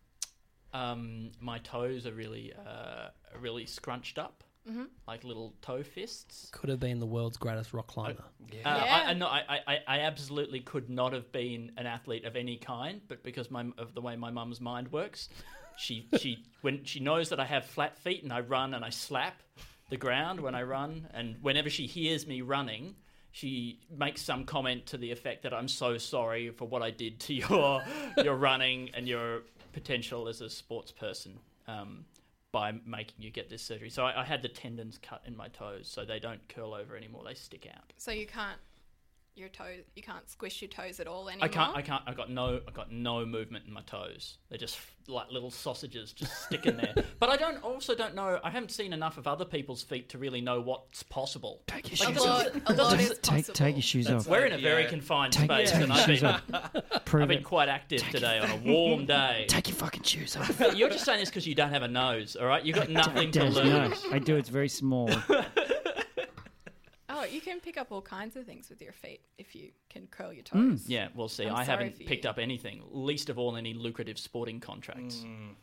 Um, my toes are really, uh, are really scrunched up, Mm-hmm. like little toe fists. Could have been the world's greatest rock climber. Uh, Yeah. I, I, no, I, I, I absolutely could not have been an athlete of any kind, but because my, of the way my mum's mind works, she she when she knows that I have flat feet and I run and I slap the ground when I run, and whenever she hears me running, she makes some comment to the effect that I'm so sorry for what I did to your your running and your potential as a sports person. Um, by making you get this surgery. So I, I had the tendons cut in my toes so they don't curl over anymore, they stick out. So you can't your toes you can't squish your toes at all anymore. I can't I can't I got no I got no movement in my toes. They're just like little sausages just sticking there. But I don't also don't know, I haven't seen enough of other people's feet to really know what's possible. Take your A shoes lot, off. a lot is Take, possible. take your shoes off. We're in a very Yeah. confined Take, space take and your I've shoes been, off. Prove I've been it. quite active today on a warm day. Take your fucking shoes off. You're just saying this because you don't have a nose, all right? You've got nothing to Des, lose. no, I do. It's very small. Oh, you can pick up all kinds of things with your feet if you can curl your toes. Yeah, well, see, I'm I sorry haven't for picked you. up anything, least of all any lucrative sporting contracts.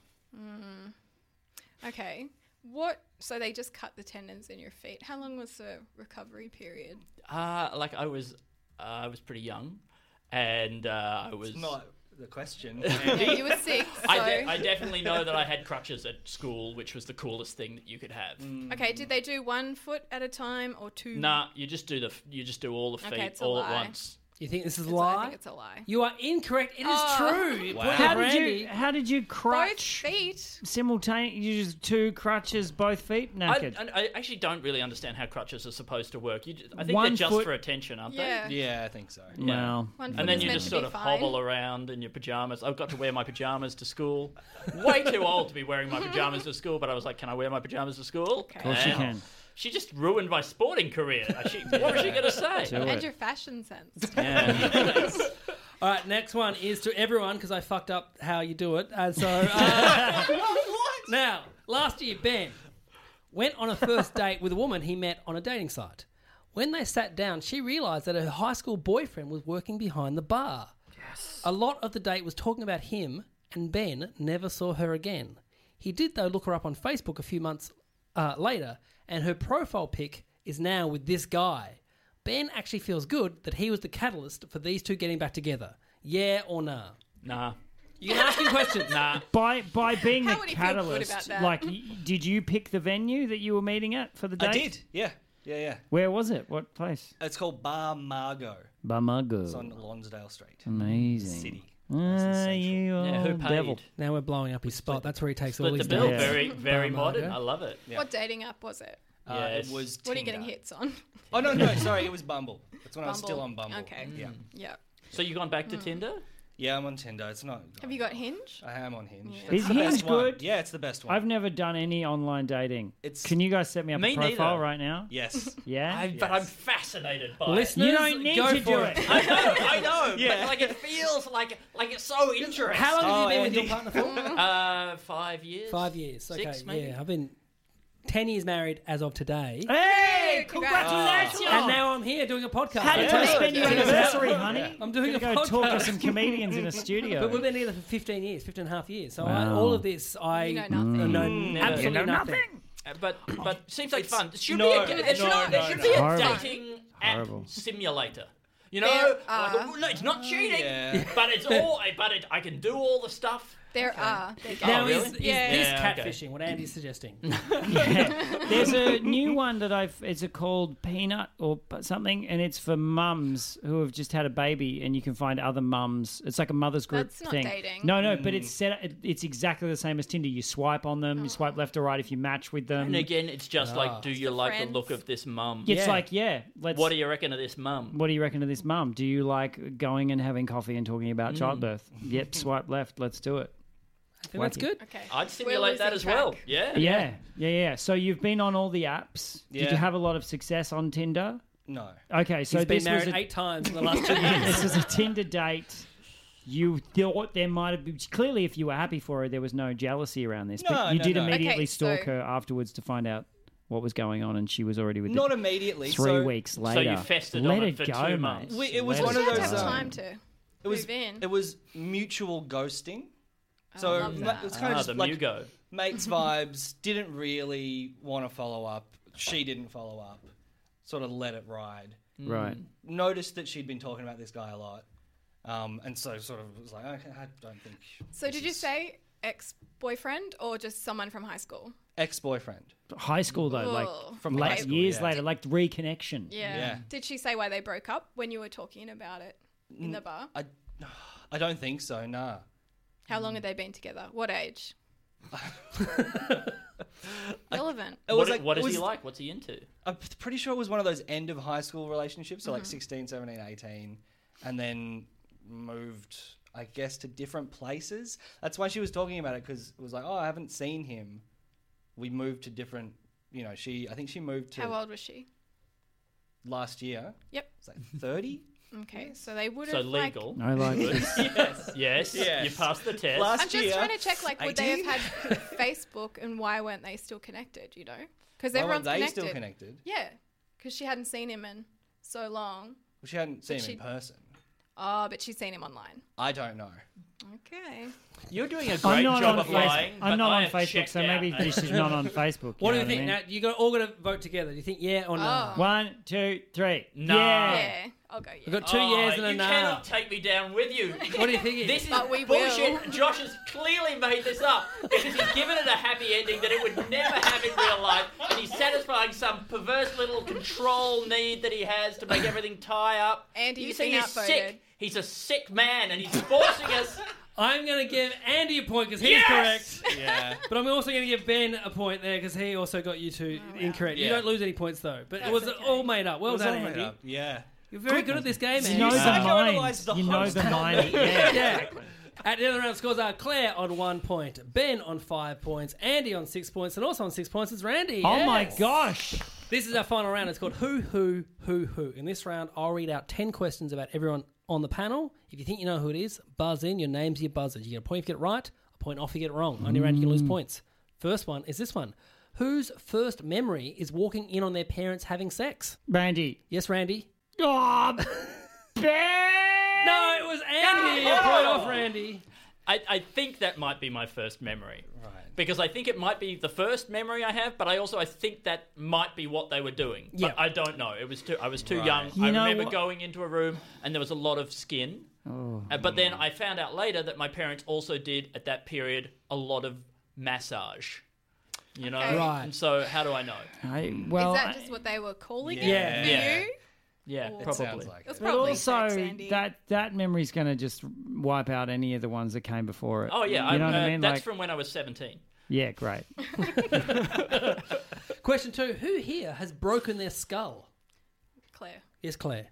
Okay. What? So they just cut the tendons in your feet. How long was the recovery period? Uh, like I was, uh, I was pretty young, and uh, I was. It's not the question. Yeah, you were six. So. I, de- I definitely know that I had crutches at school, which was the coolest thing that you could have. Okay. Did they do one foot at a time or two? Nah, you just do the, f- you just do all the Okay, feet it's a all lie. at once. You think this is a It's- I lie? think it's a lie. You are incorrect. It is Oh. true. Wow. Point How for did Randy. you? How did you Both crutch feet. simultaneously? You just two crutches, both feet I, naked. I, I actually don't really understand how crutches are supposed to work. You, just- I think One they're just foot- for attention, aren't Yeah. yeah, I think so. they? Wow. One foot And then is you meant just to sort be of fine. hobble around in your pajamas. I've got to wear my pajamas to school. Way too old to be wearing my pajamas to school, but I was like, can I wear my pajamas to school? Okay. Of course you And can. She just ruined my sporting career. She, what was she going to say? Do And it. your fashion sense. Yeah. All right, next one is to everyone because I fucked up how you do it. And so, uh, now, last year, Ben went on a first date with a woman he met on a dating site. When they sat down, she realised that her high school boyfriend was working behind the bar. Yes. A lot of the date was talking about him, and Ben never saw her again. He did, though, look her up on Facebook a few months uh, later, and her profile pic is now with this guy. Ben actually feels good that he was the catalyst for these two getting back together. Yeah or nah? Nah. You can ask him questions. Nah. By by being How the would he feel good catalyst, about that? like, y- did you pick the venue that you were meeting at for the date? I did. Yeah, yeah, yeah. Where was it? What place? It's called Bar Margot. Bamago. It's on Lonsdale Street. Amazing. City. Ah, Central. you Yeah, who Who paid? devil. Now we're blowing up his spot. That's where he takes all Split his the bill. dates. Very, very Bar modern. Margo. I love it. What dating app was it? Uh, Yes. It was What are you Tinder. getting hits on? Oh, no, no, sorry. It was Bumble. That's when I was Bumble. still on Bumble. Okay. Yeah. Yeah. So you gone back to Tinder? Yeah, I'm on Tinder. It's not... Have you got Hinge? I am on Hinge. Yeah. That's Is the best Hinge one. good? Yeah, it's the best one. I've never done any online dating. It's- Can you guys set me up Me a profile neither. right now? Yes. Yeah? I, But I'm fascinated by Listeners, You don't need go to for do it. it. it. I know, I know. Yeah. But like it feels like like it's so interesting. How long have Oh, you been with your Andy. partner for? Uh, five years. Five years. Okay, Six, maybe? yeah. I've been ten years married as of today. Hey, Congrats. congratulations! And now I'm here doing a podcast. How did Yeah. you spend your Yeah. anniversary, honey? I'm doing Gonna a go talk to podcast. some comedians in a studio. But we've been together for fifteen years, fifteen and a half years. So I, Wow. all of this, I You know nothing. know Never. absolutely You know nothing. nothing. Uh, But but seems like fun. There should No, be a, there should, no, there no, should no. be a Horrible. dating app Horrible. simulator. You know, There like, are. no, it's not cheating, Yeah. but it's all. But it, I can do all the stuff. There are. There Oh, Now, really? is, is Yeah. this Yeah, okay. catfishing what Andy's suggesting? There's a new one that I've. It's a called Peanut or something, and it's for mums who have just had a baby, and you can find other mums. It's like a mother's group That's not thing. dating. No, no, but it's set. It, it's exactly the same as Tinder. You swipe on them, you swipe left or right if you match with them. And again, it's just like, do you the like friends. the look of this mum? It's Yeah. like, yeah, let's. What do you reckon of this mum? What do you reckon of this mum? Do you like going and having coffee and talking Mm. about childbirth? Yep, swipe left. Let's do it. I think that's Wacky. good. Okay. I'd We're simulate that losing as well. track. Yeah. Yeah, yeah, yeah. So you've been on all the apps. Did Yeah. you have a lot of success on Tinder? No. Okay, so He's been this was married a, eight times in the last two years. this was a Tinder date. You thought there might have been clearly, if you were happy for her, there was no jealousy around this. No, but you no, did no. immediately Okay, stalk so- her afterwards to find out what was going on, and she was already with Not you immediately. three so weeks So later. you festered Let on it it for go, two mate. months. We- it was Let one it of You those, have to have um, time to It was move in. it was mutual ghosting. So I love ma- that. it's kind of Ah, just the like Mugo. mates vibes. Didn't really want to follow up. She didn't follow up. Sort of let it ride. Right. Noticed that she'd been talking about this guy a lot, um, and so sort of was like, okay, I don't think. So this did you is- say ex-boyfriend or just someone from high school? ex-boyfriend? High school though, Ugh. like From like high school, years yeah. later, like reconnection. Yeah. Yeah. Did she say why they broke up when you were talking about it in the bar? I, I don't think so. Nah. How long had they been together? What age? Relevant. It What, was like what it is was, he like? What's he into? I'm pretty sure it was one of those end of high school relationships, so Mm-hmm. like sixteen, seventeen, eighteen, and then moved, I guess, to different places. That's why she was talking about it, because it was like, oh, I haven't seen him. We moved to different, you know, she, I think she moved to How old was she? last year. Yep. It's like thirty. Okay, so they would So have like. legal. I like this. Yes. Yes, Yes. you passed the test. Last I'm just year, trying to check, like, would they eighteen? have had Facebook, and why weren't they still connected? You know, because Why everyone's weren't they connected. still connected? Yeah, because she hadn't seen him in so long. Well, she hadn't seen But him in she- person. Oh, but she's seen him online. I don't know. Okay. You're doing a I'm great not job on of Facebook. lying. I'm but not I on have Facebook, checked so out. maybe this is not on Facebook. What do know you think? I mean? Now, you got all got to vote together. Do you think yeah or no? Oh. One, two, three. No. Yeah. Yeah, I'll go. Yeah. We've got two Oh, years and a you no. cannot take me down with you. What do you think? This is But we bullshit. will. Josh has clearly made this up because he's given it a happy ending that it would never have in real life, and he's satisfying some perverse little control need that he has to make everything tie up. Andy, You you've see, been he's outvoted. sick. He's a sick man, and he's forcing us. I'm going to give Andy a point because he's Yes! correct. Yeah. But I'm also going to give Ben a point there because he also got you two incorrect. You Yeah. don't lose any points though. But it That's was okay. all made up. Well It was done, all made Andy. up. Yeah. You're very good at this game, You Andy. know the psychoanalyze mind. the You know host, the not mind. me. Yeah. Yeah. At the other round, scores are Claire on one point, Ben on five points, Andy on six points, and also on six points is Randy. Oh my Yes. gosh. This is our final round. It's called Who, Who, Who, Who. In this round, I'll read out ten questions about everyone on the panel. If you think you know who it is, buzz in. Your name's your buzzers. You get a point if you get it right, a point off if you get it wrong. Only round you can lose points. First one is this one. Whose first memory is walking in on their parents having sex? Randy. Yes, Randy? Oh, Ben! No, it was Andy. A point off, Randy. I, I think that might be my first memory. Right. Because I think it might be the first memory I have, but I also I think that might be what they were doing. But Yeah. I don't know. It was too I was too Right. young. You I know remember what- going into a room and there was a lot of skin. Oh. Uh, but then I found out later that my parents also did at that period a lot of massage. You know? Okay. Right. And so how do I know? I, well, Is that I- just what they were calling Yeah. it for Yeah. you? Yeah, Or- It probably. sounds like It was it. But probably sex, also, Andy. that that memory's going to just wipe out any of the ones that came before it. Oh yeah, you know I, what I uh, mean? That's Like, from when I was seventeen. yeah, great. Question two: who here has broken their skull? Claire. Yes, Claire.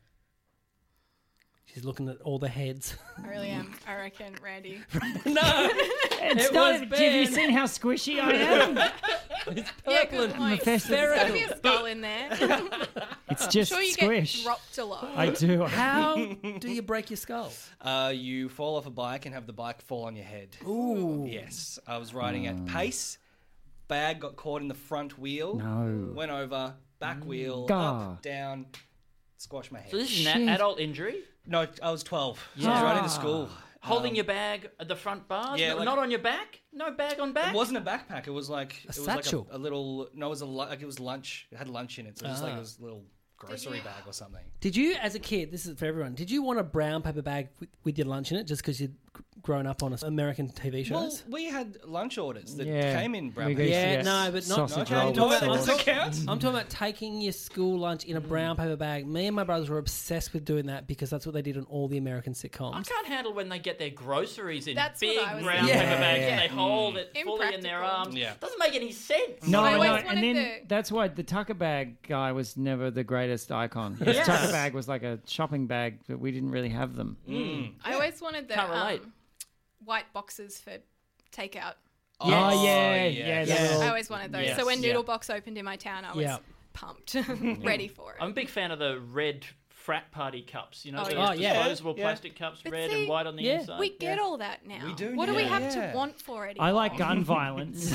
She's looking at all the heads. I really am. I reckon Randy. No, It's It not, was have you Ben. seen how squishy I am? Yeah, purple good and point. Mephisto- There's be a skull in there. It's just sure you squish. get dropped a lot. I do. how do you break your skull? Uh, you fall off a bike and have the bike fall on your head. Ooh. Yes, I was riding at pace. Bag got caught in the front wheel. No. Went over. Back wheel. Gah. Up. Down. Squashed my head. So this is Shit. an adult injury. No, I was twelve. So I Yeah. was riding to school. Holding your bag at the front bars? yeah, No- like- not on your back? No bag on back? It wasn't a backpack. It was like it was satchel. like a, a little. No, it was a lu- like it was lunch. It had lunch in it. So it was like Ah. it was a little grocery you- bag or something. Did you, as a kid, this is for everyone, did you want a brown paper bag with, with your lunch in it just because you'd g- grown up on American T V Well, shows? we had lunch orders that Yeah. came in brown We paper. used to Yeah, get no, but not- sausage Okay, roll do with it. sauce. Does it count? I'm talking about taking your school lunch in a brown paper bag. Me and my brothers were obsessed with doing that because that's what they did on all the American I sitcoms. can't handle when they get their groceries in That's what big I was brown thinking. paper Yeah. bags Yeah. and they hold it fully in their Impractical. arms. Yeah. Doesn't make any sense. No, I no, always and wanted then the- that's why the Tucker bag guy was never the greatest icon. His Yes. Tucker bag was like a shopping bag, but we didn't really have them. I always wanted the Can't relate. um, white boxes for takeout. Oh, yeah, yeah, yes. the Yeah. little- I always wanted those. Yes. So when Yeah. Noodle Box opened in my town, I was Yeah. pumped, ready for it. I'm a big fan of the red frat party cups. You know, Oh, those yeah. Oh, yeah. disposable Yeah. plastic cups, But red see, and white on the yeah. inside. we get all that now. We do What do we now, have yeah. to want for it? I like anymore? gun violence.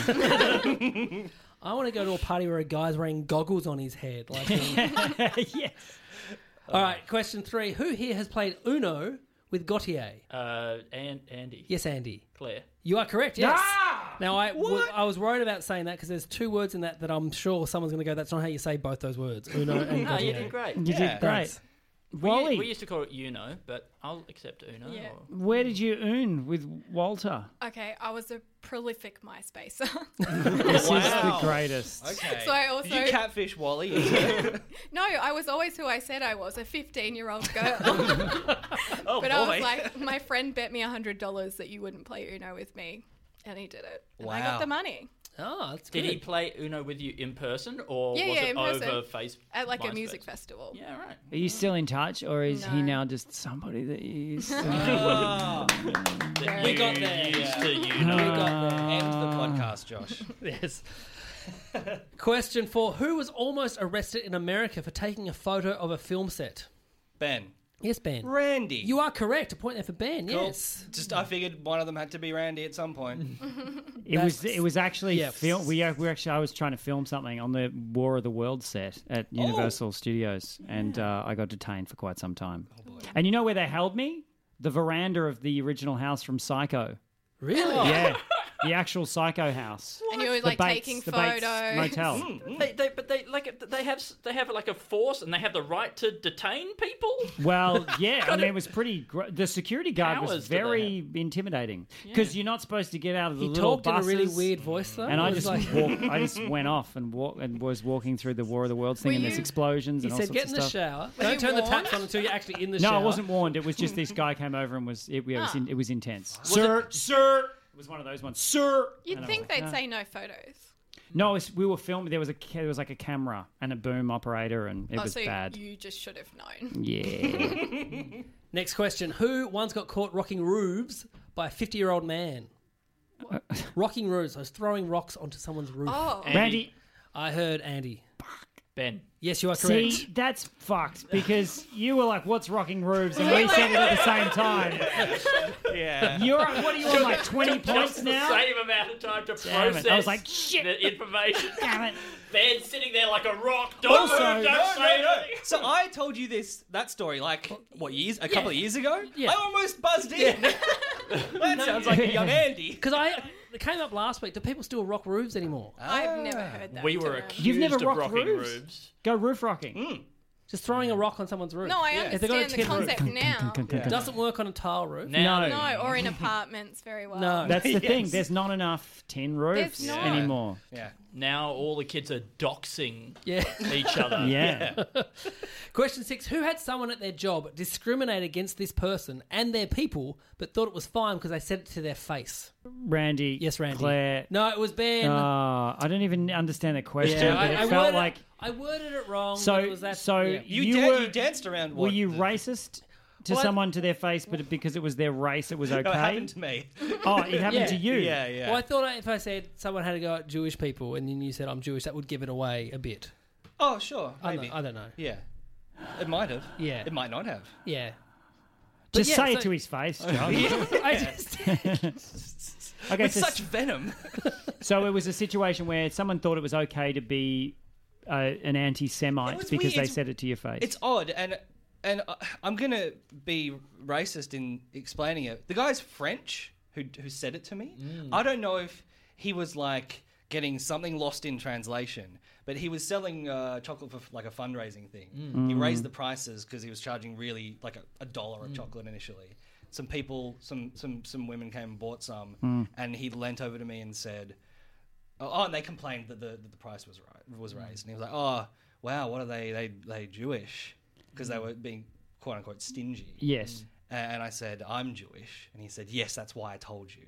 I want to go to a party where a guy's wearing goggles on his head. Like, yes. all right, question three. Who here has played Uno with Gautier? Uh, and Andy, Yes, Andy. Claire. You are correct, yes. Ah! Now, I, w- I was worried about saying that because there's two words in that that I'm sure someone's going to go, that's not how you say both those words. Uno and No, Gautier. you did great. You Yeah. did great. Thanks. We, Wally, we used to call it Uno, but I'll accept Uno. Yeah. or- where did you own with Walter? Okay, I was a prolific MySpacer. This is the Wow. greatest. Okay. So I also- Did you catfish Wally? No, I was always who I said I was, a fifteen-year-old girl. oh But boy. I was like, my friend bet me one hundred dollars that you wouldn't play Uno with me. And he did it. And I Wow. got the money Oh, that's Did good. he play Uno with you in person, or Yeah, was yeah, it in over person. Facebook? at like a music festival. Yeah, right. Are you still in touch, or is he No. now just somebody that you used to Oh. That We you got there. Used to Uno. We got there. End the podcast, Josh. Yes. Question four. Who was almost arrested in America for taking a photo of a film set? Ben. Yes, Ben. Randy. You are correct. A point there for Ben, Cool. yes. Just I figured one of them had to be Randy at some point. It was. That's- It was actually yeah. film. We, uh, we actually. I was trying to film something on the War of the Worlds set at Universal Studios, and uh, I got detained for quite some time. And you know where they held me? The veranda of the original house from Psycho. Really? Yeah, the actual Psycho house. And you were The like Bates- taking the Bates photos. Motel. They, they, but they like they have they have like a force, and they have the right to detain people. Well, yeah, I mean, it was pretty. Gr- the security guard Powers was do they very intimidating because you're not supposed to get out of the He little talked in a buses. really weird voice, though. And It I was just like- walk, I just went off and walk and was walking through the War of the Worlds thing, Were and there's you- explosions He and all said, sorts get of in the stuff. shower. Were Don't you turn the warned? taps on until you're actually in the No, shower. I wasn't warned. It was just this guy came over and was. It, it was. Ah. In, it was intense. Sir, sir. It was one of those ones. Sir. You'd And I think was they'd like, say no photos. No, it was, we were filming. There was a ca- there was like a camera and a boom operator, and it Oh, was so bad. you just should have known. Yeah. Next question. Who once got caught rocking roofs by a fifty-year-old man? Rocking roofs. I was throwing rocks onto someone's roof. Oh, Randy. I heard Andy. Ben. Yes, you are correct. See, that's fucked because you were like, "What's rocking roofs?" and we said it at the same time. Yeah. You're what are you on like twenty points Just now? the same amount of time to Damn it. process I was like, shit. the information. Damn it. Ben's sitting there like a rock. Don't Also- move, don't No, say no, no. anything. So I told you this that story like what years? A couple of years ago. Yeah. I almost buzzed in. That sounds like a young Andy. Because I it came up last week. Do people still rock roofs anymore? I've never heard that. We were term. accused You've never of rocked rocking roofs? roofs. Go roof rocking. Just throwing a rock on someone's roof. No, I If they've got a understand the tin roof. concept now. It doesn't work on a tile roof. Now, No. No, or in apartments very well. No. That's the thing. Yes. There's not enough tin roofs There's not. anymore. Yeah. now all the kids are doxing Yeah. each other. Yeah. Question six. Who had someone at their job discriminate against this person and their people, but thought it was fine because they said it to their face? Randy. Yes, Randy. Claire. No, it was Ben. Uh, I don't even understand the question, yeah, but I, it I felt worded, like... I worded it wrong. So, but it was that, so yeah. You, you, dan- were, you danced around. were What, you the- racist to Well, I- someone to their face, but because it was their race, it was okay? No, it happened to me. Oh, it happened Yeah. to you? yeah, yeah. Well, I thought if I said someone had to go at Jewish people and then you said I'm Jewish, that would give it away a bit. Oh, sure, I maybe. don't, I don't know. Yeah, it might have. Yeah. It might not have. Yeah. But Just yeah, say so- it to his face, Josh. I just... Okay, With so, such venom. so it was a situation where someone thought it was okay to be uh, an It anti-Semite was because weird. they It's- said it to your face. It's odd, and and uh, I'm gonna be racist in explaining it. The guy's French who who said it to me. I don't know if he was like getting something lost in translation, but he was selling uh, chocolate for like a fundraising thing. He raised the prices because he was charging really like a, a dollar a chocolate initially. Some people, some some some women came and bought some, and he leant over to me and said, "Oh," oh and they complained that the that the price was right was raised, and he was like, "Oh, wow, what are they? They they Jewish?" Because they were being quote unquote stingy. yes. And I said, "I'm Jewish," and he said, "Yes, that's why I told you."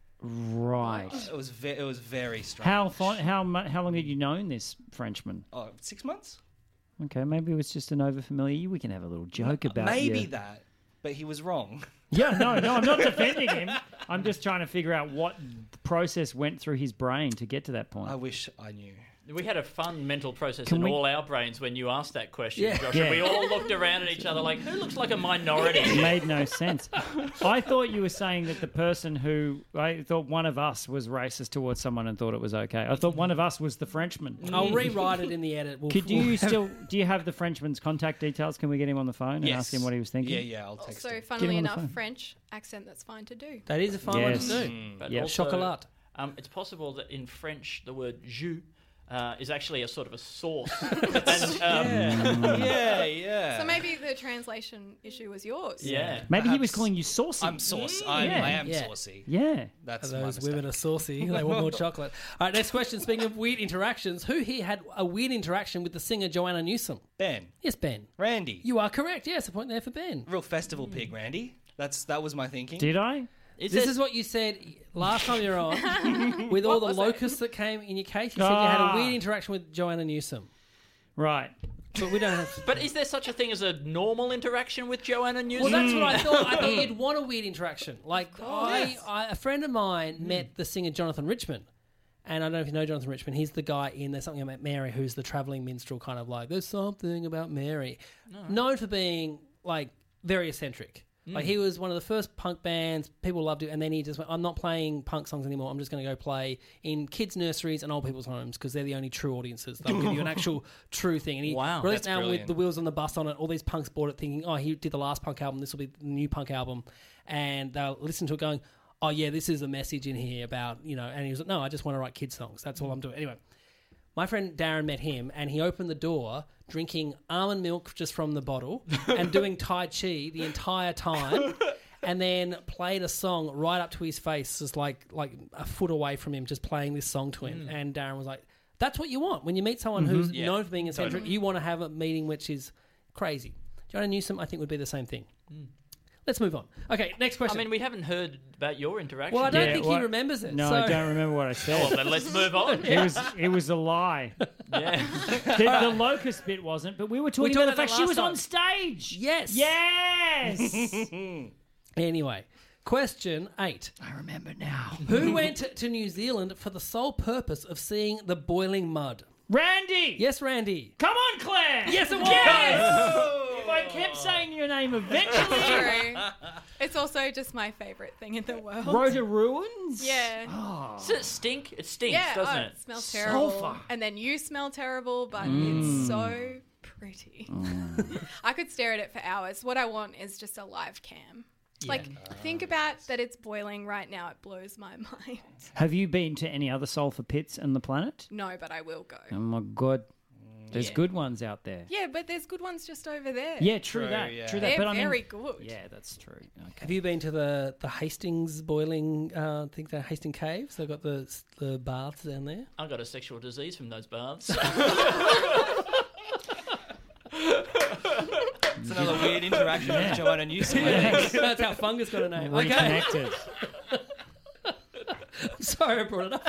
Right. It was ve- it was very strange. How fo- how mu- how long had you known this Frenchman? Oh, six months? Okay, maybe it was just an overfamiliar. We can have a little joke about Maybe you. that, but he was wrong. Yeah, no, no, I'm not defending him. I'm just trying to figure out what process went through his brain to get to that point. I wish I knew. We had a fun mental process Can in we- all our brains when you asked that question, Yeah. Josh. Yeah. And we all looked around at each other like, who looks like a minority? It made no sense. I thought you were saying that the person who I thought one of us was racist towards someone and thought it was okay. I thought one of us was the Frenchman. I'll rewrite it in the edit. We'll, Could we'll- you still do you have the Frenchman's contact details? Can we get him on the phone and Yes. ask him what he was thinking? Yeah, yeah, I'll text Also, him. funnily on the enough, phone. French accent that's fine to do. That is a fun Yes. one to do. But Yeah. also, Chocolat. Um, it's possible that in French, the word jus uh, is actually a sort of a sauce. and, um, yeah, yeah. So maybe the translation issue was yours. yeah. Maybe he was Perhaps calling you saucy. I'm saucy. I'm, Yeah. I am Yeah. saucy. yeah. That's Those my mistake. women are saucy. They want more chocolate. All right, next question. Speaking of weird interactions, who here had a weird interaction with the singer Joanna Newsom? Ben, Yes, Ben. Randy, You are correct. Yes, a point there for Ben. real festival pig, Randy. That's that was my thinking. Did I? Is This it- is what you said last time you were on with all the was it? locusts that came in your case. You said you had Ah. a weird interaction with Joanna Newsom. Right. But we don't have... But is there such a thing as a normal interaction with Joanna Well, Newsom? that's what I thought. I thought you'd want a weird interaction. Like, I, I, a friend of mine met the singer Jonathan Richman. And I don't know if you know Jonathan Richman. He's the guy in There's Something About Mary, who's the travelling minstrel, kind of like, there's something about Mary. Known for being, like, very eccentric. Like, he was one of the first punk bands. People loved it. And then he just went, I'm not playing punk songs anymore. I'm just going to go play in kids' nurseries and old people's homes because they're the only true audiences. They'll give you an actual true thing. And he Wow, released that's an album with brilliant. the wheels on the bus on it. All these punks bought it thinking, oh, he did the last punk album. This will be the new punk album. And they'll listen to it going, oh, yeah, this is a message in here about, you know, and he was like, no, I just want to write kids' songs. That's all I'm doing. Anyway, my friend Darren met him and he opened the door drinking almond milk just from the bottle and doing Tai Chi the entire time. And then played a song right up to his face, just like like a foot away from him, just playing this song to him. And Darren was like, that's what you want. When you meet someone who's Yeah, known for being eccentric, totally. you want to have a meeting which is crazy. Joanna Newsom, I think, would be the same thing. Let's move on. Okay, next I question. mean, we haven't heard about your interaction. well, I don't Yeah, think what- he remembers it. No, so. I don't remember what I Well, said. then let's move on. It was it was a lie. Yeah. The, the locust bit wasn't, but we were talking talked about the about fact that she was last on stage. Yes. Yes. Anyway, question eight. I remember now. Who went to New Zealand for the sole purpose of seeing the boiling mud? Randy. Yes, Randy. Come on, Claire. Yes, it was. If I kept saying your name eventually. True. It's also just my favourite thing in the world. Rota Ruins. Yeah. Does it stink? It stinks, Yeah, doesn't oh, it? it smells terrible. Sulfur. And then you smell terrible, but Mm. it's so pretty. I could stare at it for hours. What I want is just a live cam. Like, think about that it's boiling right now. It blows my mind. Have you been to any other sulfur pits on the planet? No, but I will go. Oh my god. There's good ones out there. Yeah, but there's good ones just over there. Yeah, true, True, that. yeah. True that. They're But I mean, very good. yeah, that's true. Okay. Have you been to the, the Hastings boiling, uh, I think they're Hastings Caves? They've got the the baths down there. I got a sexual disease from those baths. It's another weird interaction with Joanna Newsom. That's how fungus got a name. Okay. Reconnected. I'm sorry I brought it up.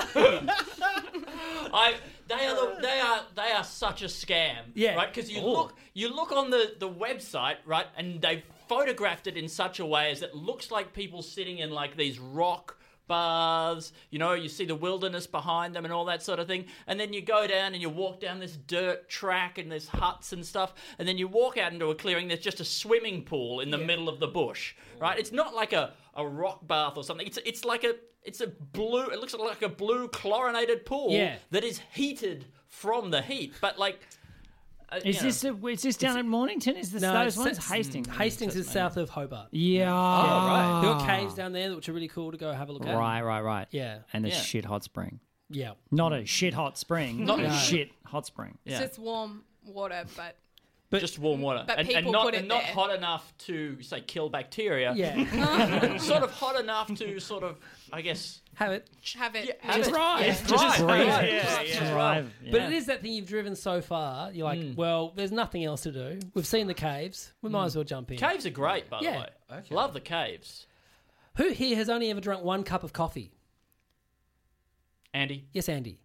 I they are the, they are they are such a scam. Yeah. Right? Because you Oh. look you look on the, the website, right, and they've photographed it in such a way as it looks like people sitting in like these rock baths, you know, you see the wilderness behind them and all that sort of thing, and then you go down and you walk down this dirt track and there's huts and stuff, and then you walk out into a clearing, there's just a swimming pool in the middle of the bush, right? It's not like a, a rock bath or something. It's it's like a it's a blue, it looks like a blue chlorinated pool Yeah. that is heated from the heat, but like uh, Is you this know. a, is this down at Mornington? Is this No, those it's- ones? it's- Hastings. Hastings is south of Hobart. Yeah. right. They've got caves down there which are really cool to go have a look at. Right, right, right. Yeah. And a Yeah. shit hot spring. Yeah. Not a shit hot spring. Not a No. shit hot spring. Yeah. It's just warm water, but just warm water, But and, and people not put it and not there. hot enough to say kill bacteria. Yeah. Sort of hot enough to sort of, I guess, have it. have it. have it. Thrive. Yeah, Just thrive. breathe. Right. Yeah, Just yeah. Drive. But yeah. it is that thing you've driven so far. You're like, well, there's nothing else to do. We've seen the caves. We might as well jump in. Caves are great, by Yeah. the way. Okay. Love the caves. Who here has only ever drunk one cup of coffee? Andy, Yes, Andy.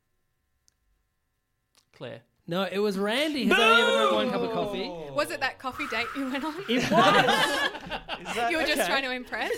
Claire. No, it was Randy who's only ever drunk one cup of coffee. Was it that coffee date you went on? It was. You were just trying to impress?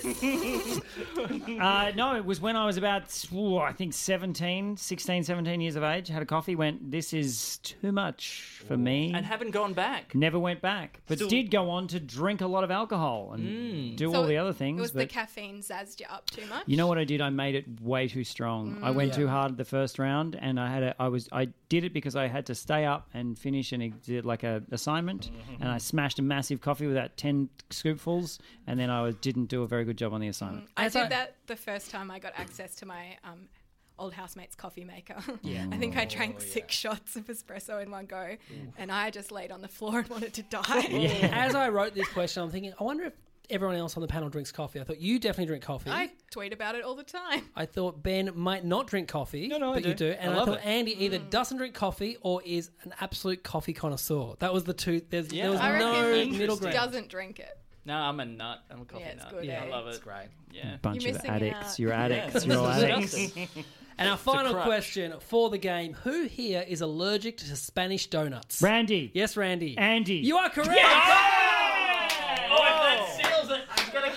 uh, no, it was when I was about, ooh, I think, seventeen, sixteen, seventeen years of age. Had a coffee, went, this is too much for me. And haven't gone back. Never went back. But Still- did go on to drink a lot of alcohol and do all the other things. It was but the caffeine zazzed you up too much? you know what I did? I made it way too strong. I went Yeah. too hard the first round, and I had a, I was I did it because I had to stay up and finish an ex- like a assignment, and I smashed a massive coffee with that ten scoopfuls, and then I was, didn't do a very good job on the assignment. I As did I- that the first time I got access to my um, old housemate's coffee maker. Yeah. I think I drank six shots of espresso in one go, and I just laid on the floor and wanted to die. As I wrote this question, I'm thinking, I wonder if everyone else on the panel drinks coffee. I thought you definitely drink coffee. I tweet about it all the time. I thought Ben might not drink coffee, No, no, I but you do. do. And I I, love thought it. Andy either doesn't drink coffee or is an absolute coffee connoisseur. That was the two. There's, Yeah. there was I no reckon he middle ground. doesn't drink it. No, I'm a nut. I'm a coffee Yeah, it's nut. good, Yeah, eh? I love it. It's great. Yeah. Bunch You're of missing addicts. out. You're addicts. This You're all is addicts. disgusting. And our final crutch. question for the game: Who here is allergic to Spanish donuts? Randy. Yes, Randy. Andy. You are correct. Oh, if that seals it, I'm gonna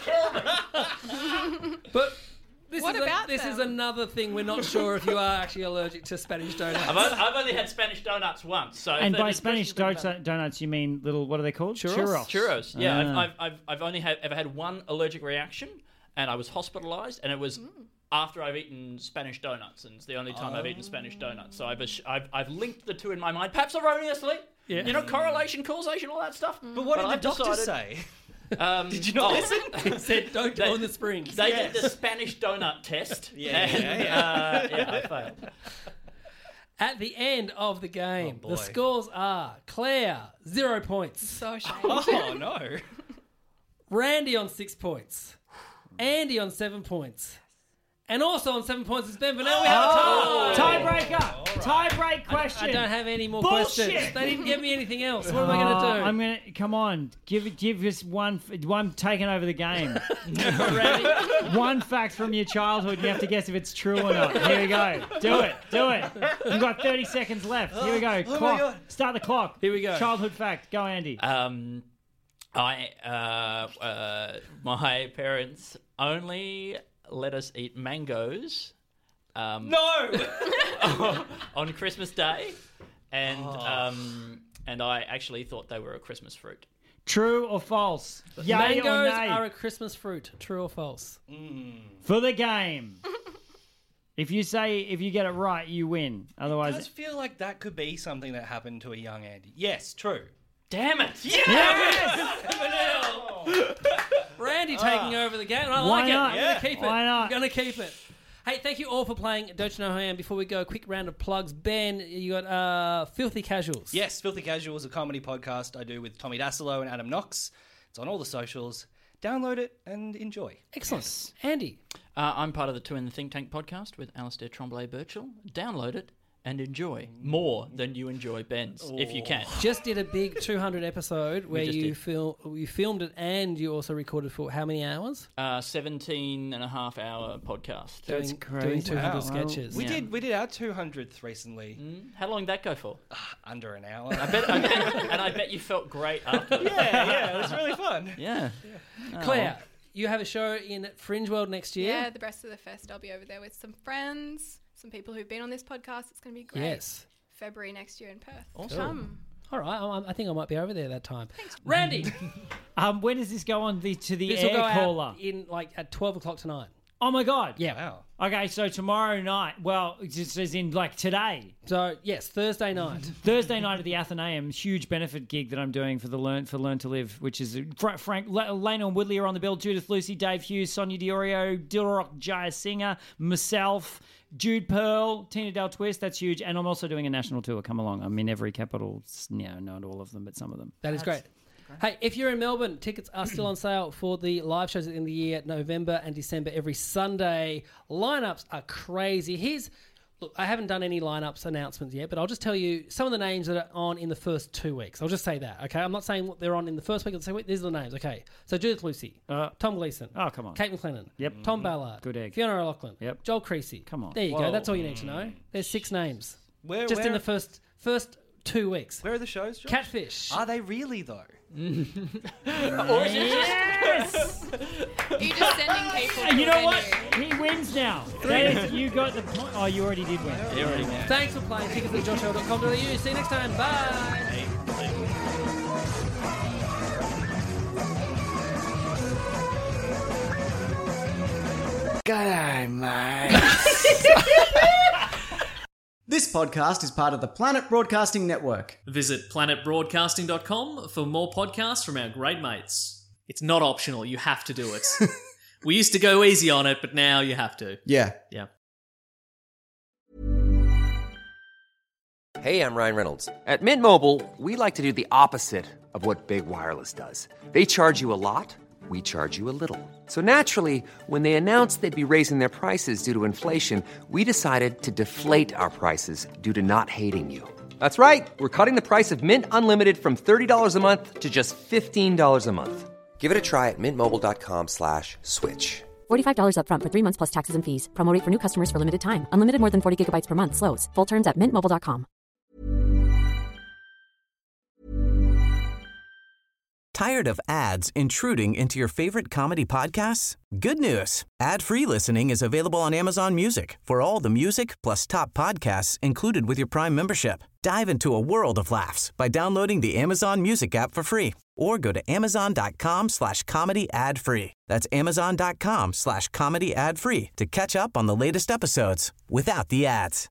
kill me. But this What is a- about this them? is another thing we're not sure if you are actually allergic to Spanish donuts. I've, only, I've only had Spanish donuts once, so And if by there's Spanish questions about- donuts, donuts, you mean little, what are they called? Churros. Churros, yeah. Ah. I've, I've, I've, I've only had, ever had one allergic reaction, and I was hospitalised, and it was after I've eaten Spanish donuts, and it's the only time I've eaten Spanish donuts. So I've, ass- I've, I've linked the two in my mind, perhaps erroneously. Yeah. You know, correlation, causation, all that stuff. But what did I've the doctor decided- say? Um, Did you not oh, listen? He said, "Don't go They- in the springs." They did the Spanish donut test. Yeah, and, yeah, yeah. Uh, yeah, I failed. At the end of the game, Oh, the boy. scores are Claire zero points, So ashamed. Oh no! Randy on six points, Andy on seven points, and also on seven points is Ben. But now we have a tie. Tiebreaker. Tiebreak question. I don't have any more Bullshit. questions. They didn't give me anything else. What am I going to do? Oh, I'm gonna come on. Give give us one. One taking over the game. One fact from your childhood. You have to guess if it's true or not. Here we go. Do it. Do it. You've got thirty seconds left. Here we go. my Clock. God. Start the clock. Here we go. Childhood fact. Go, Andy. Um, I uh, uh, my parents only let us eat mangoes. Um, No! on Christmas Day, and um, and I actually thought they were a Christmas fruit. True or false? Yay or Mangoes nay? are a Christmas fruit. True or false? For the game. If you say if you get it right, you win. I Otherwise, just feel like that could be something that happened to a young Andy. Yes, true. Damn it! Yeah. Randy taking over the game. I Why like it. not? I'm Yeah. going to keep it. Why not? I'm going to keep it. Hey, thank you all for playing Don't You Know Who I Am. Before we go, a quick round of plugs. Ben, you got uh, Filthy Casuals. Yes, Filthy Casuals, a comedy podcast I do with Tommy Dassolo and Adam Knox. It's on all the socials. Download it and enjoy. Excellent. Andy. Uh, I'm part of the Two in the Think Tank podcast with Alistair Tremblay-Birchall. Download it and enjoy more than you enjoy Ben's, oh. if you can. Just did a big two hundred episode where you did. fil- you filmed it and you also recorded for how many hours? Uh, seventeen and a half hour podcast. Doing, That's crazy. Doing two hundred Wow. sketches. We Yeah. did we did our two hundredth recently. Mm, How long did that go for? Under an hour. I bet, I bet, and I bet you felt great afterwards. yeah, yeah, it was really fun. Yeah. Claire, you have a show in Fringe World next year? Yeah, the rest of the fest, I'll be over there with some friends, some people who've been on this podcast. It's going to be great. Yes. February next year in Perth. Awesome. Come. All right, I, I think I might be over there that time. Randy, Um, when does this go on the to the this will air go caller? out in like at twelve o'clock tonight. Oh my god! Yeah. Wow. Okay, so tomorrow night. Well, it just as in like today, So yes, Thursday night. Thursday night at the Athenaeum, huge benefit gig that I'm doing for the Learn for Learn to Live, which is Fra- Frank La- Lena and Woodley are on the bill. Judith Lucy, Dave Hughes, Sonia Diorio, Dilrock Jaya Singer, myself, Jude Pearl, Tina Del Twist. That's huge, and I'm also doing a national tour. Come along. I'm in every capital. No, not all of them, but some of them. That is great. Hey, if you're in Melbourne, tickets are still on sale for the live shows at the end of the year, November and December, every Sunday. Lineups are crazy. Here's, look, I haven't done any lineups announcements yet, but I'll just tell you some of the names that are on in the first two weeks. I'll just say that, okay? I'm not saying what they're on in the first week or the second week. These are the names, okay? So Judith Lucy, Uh, Tom Gleeson, oh, come on. Kate McLennan, Yep. Tom Ballard, Good egg. Fiona O'Loughlin, Yep. Joel Creasy. Come on. There you Whoa. go. That's all you need to know. There's six names. Where, Just where, in the first first two weeks. where are the shows, Josh? Catfish. Are they really, though? Or is it just... Are you just sending people to You a know what? venue? He wins now. That is, you got the point. Oh, you already did win. You already know. Thanks for playing. Tickets at josh hill dot com dot a u. See you next time. Bye. G'day, mate. This podcast is part of the Planet Broadcasting Network. Visit planet broadcasting dot com for more podcasts from our great mates. It's not optional, you have to do it. We used to go easy on it, but now you have to. Yeah. Yeah. Hey, I'm Ryan Reynolds. At Mint Mobile, we like to do the opposite of what Big Wireless does. They charge you a lot, we charge you a little. So naturally, when they announced they'd be raising their prices due to inflation, we decided to deflate our prices due to not hating you. That's right. We're cutting the price of Mint Unlimited from thirty dollars a month to just fifteen dollars a month. Give it a try at mintmobile.com slash switch. forty-five dollars up front for three months plus taxes and fees. Promo rate for new customers for limited time. Unlimited more than forty gigabytes per month. Slows full terms at mint mobile dot com. Tired of ads intruding into your favorite comedy podcasts? Good news. Ad-free listening is available on Amazon Music for all the music plus top podcasts included with your Prime membership. Dive into a world of laughs by downloading the Amazon Music app for free or go to amazon.com slash comedy ad free. That's amazon.com slash comedy ad free to catch up on the latest episodes without the ads.